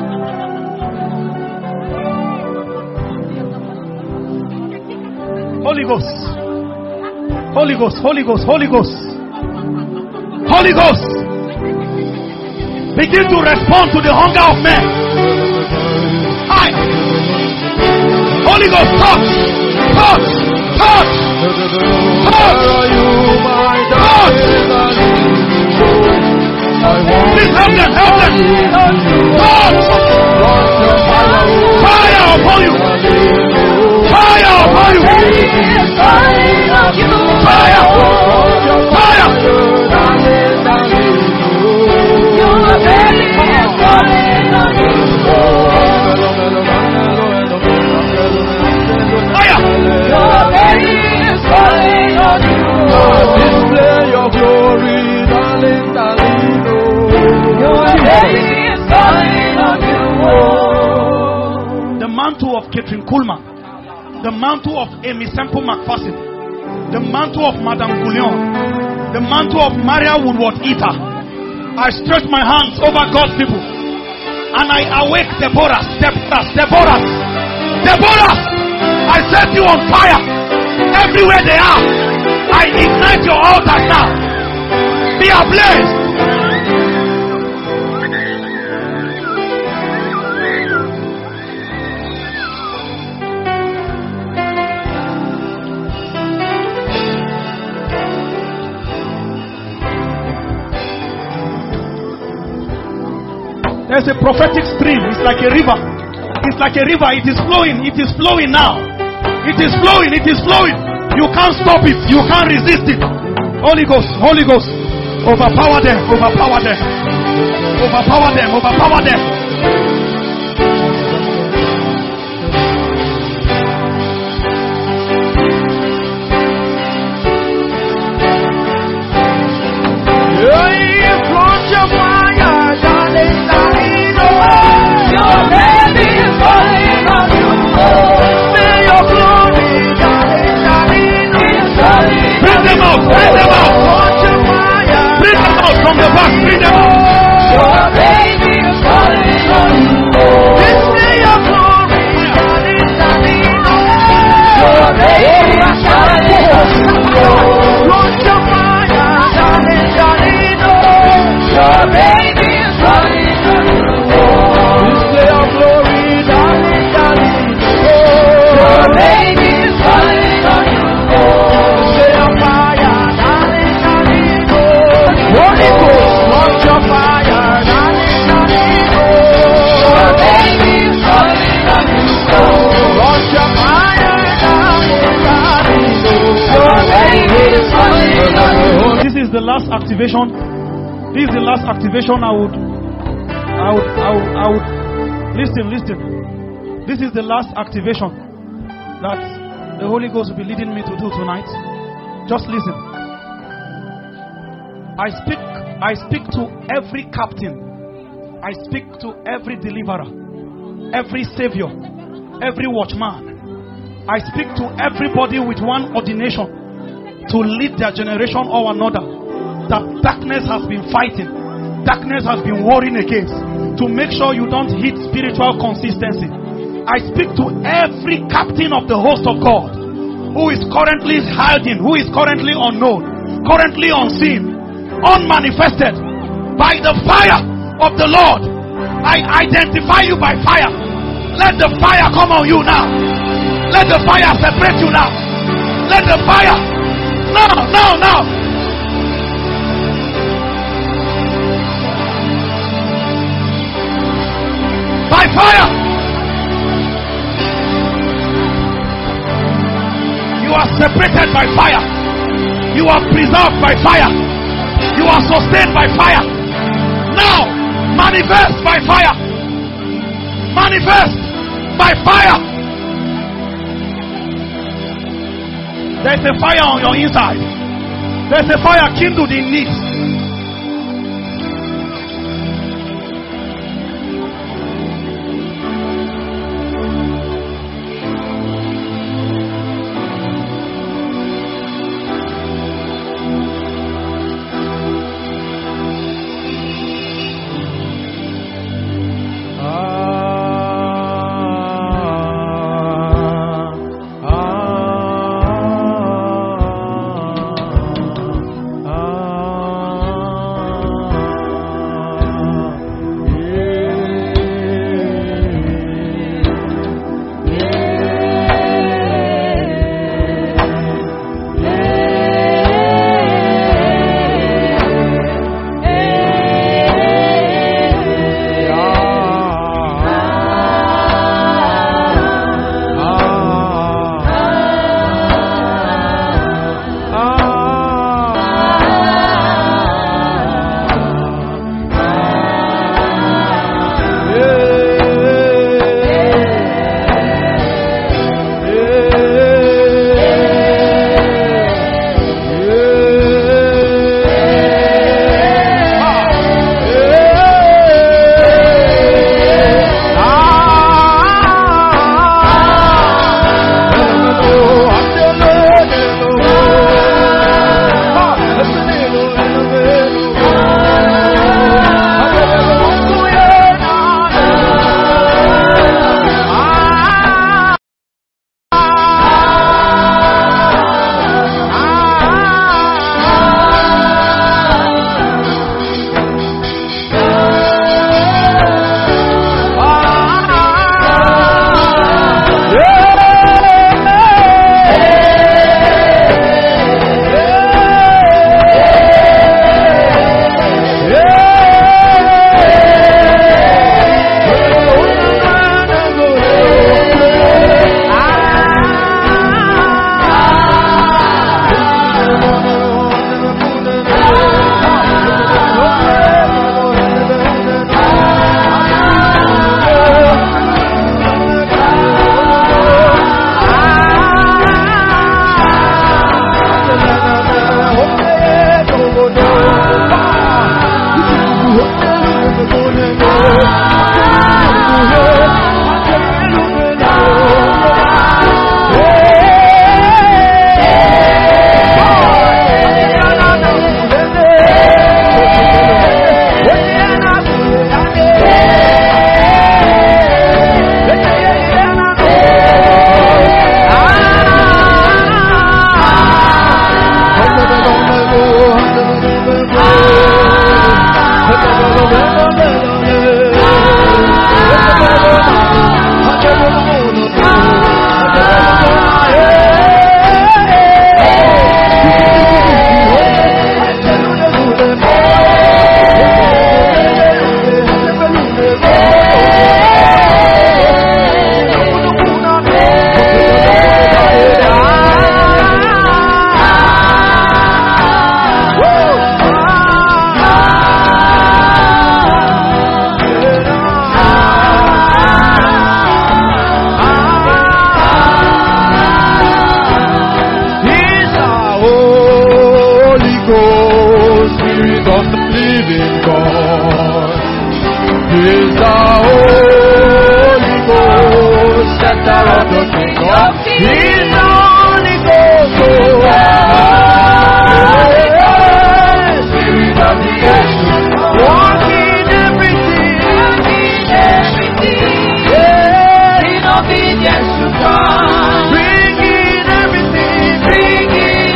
Holy Ghost. Holy Ghost. Holy Ghost. Holy Ghost. Holy Ghost. Begin to respond to the hunger of men. Hi. Holy Ghost, touch. Touch. Touch. Touch. Touch. Please help them. Help them. Touch. Fire upon you. Fire upon you. Fire. Fire. Display your glory, darling, darling, the mantle of Catherine Kuhlman, the mantle of Amy Semple McPherson, the mantle of Madame Goulion, the mantle of Maria Woodward Eater, I stretch my hands over God's people and I awake Deborah. I set you on fire everywhere they are. I ignite your altars now. Be ablaze. There's a prophetic stream. It's like a river. It's like a river. It is flowing. It is flowing now. It is flowing. It is flowing. You can't stop it. You can't resist it. Holy Ghost. Holy Ghost. Overpower them. Overpower them. Overpower them. Overpower them. Bring them out from the back. Bring them out. Your baby is calling on you. This day your glory, your baby is calling on you. Launch your fire, darling, darling, your baby is calling on you. This day your glory, darling, darling, your baby is calling on you. Holy Ghost, launch your fire, darling, darling, your baby is calling on you. Launch your fire, darling, darling, your baby is calling on you. This is the last activation. This is the last activation I would listen. This is the last activation that the Holy Ghost will be leading me to do tonight. Just listen. I speak to every captain. I speak to every deliverer, every savior, every watchman. I speak to everybody with one ordination to lead their generation or another that darkness has been fighting, darkness has been warring against, to make sure you don't hit spiritual consistency. I speak to every captain of the host of God who is currently hiding, who is currently unknown, currently unseen, unmanifested. By the fire of the Lord, I identify you by fire. Let the fire come on you now. Let the fire separate you now. Let the fire now. By fire. You are separated by fire. You are preserved by fire. You are sustained by fire. Now, manifest by fire. Manifest by fire. There's a fire on your inside. There's a fire kindled in it. living God. He's the Holy Ghost, center of the kingdom. He's the Holy Ghost. Spirit of the ancient, walking everything, in obedience to God, bringing everything, in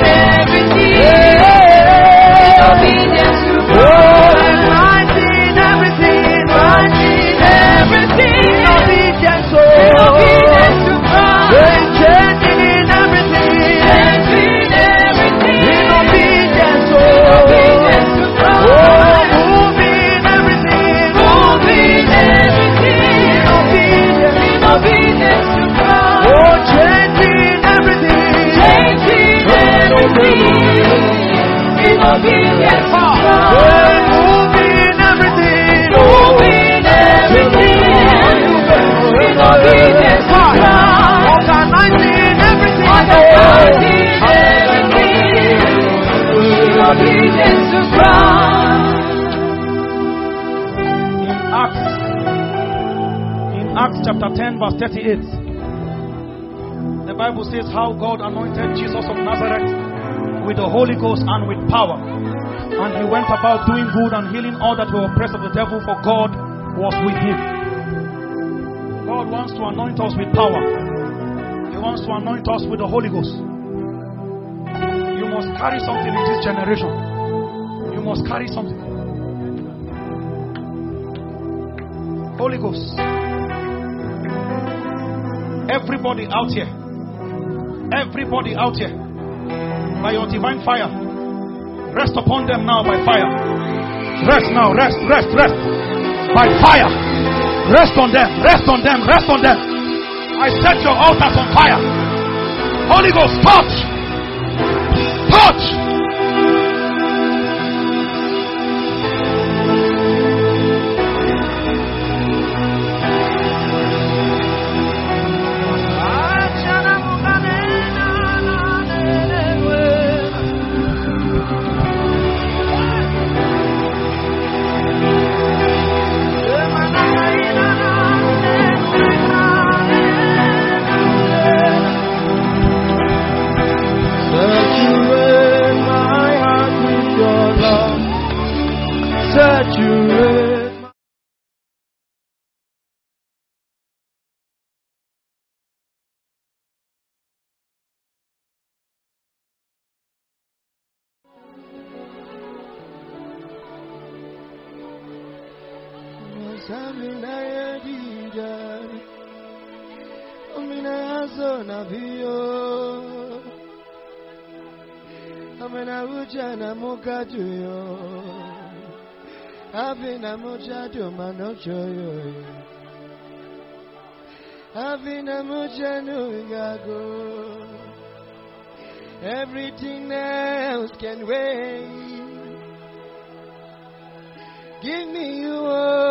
obedience to God, writing everything, in obedience to God, changing everything, in obedience to God, moving everything, in obedience to God, changing everything, in obedience to God, moving everything, in obedience to God, organizing everything, in obedience to God. In Acts chapter 10 verse 38, the Bible says how God anointed Jesus of Nazareth with the Holy Ghost and with power, and he went about doing good and healing all that were oppressed of the devil, for God was with him. God wants to anoint us with power. He wants to anoint us with the Holy Ghost. You must carry something in this generation. You must carry something. Holy Ghost. Everybody out here, by your divine fire, rest upon them now by fire. Rest now, rest. By fire. Rest on them. I set your altars on fire. Holy Ghost, touch. Everything else can wait. Give me you.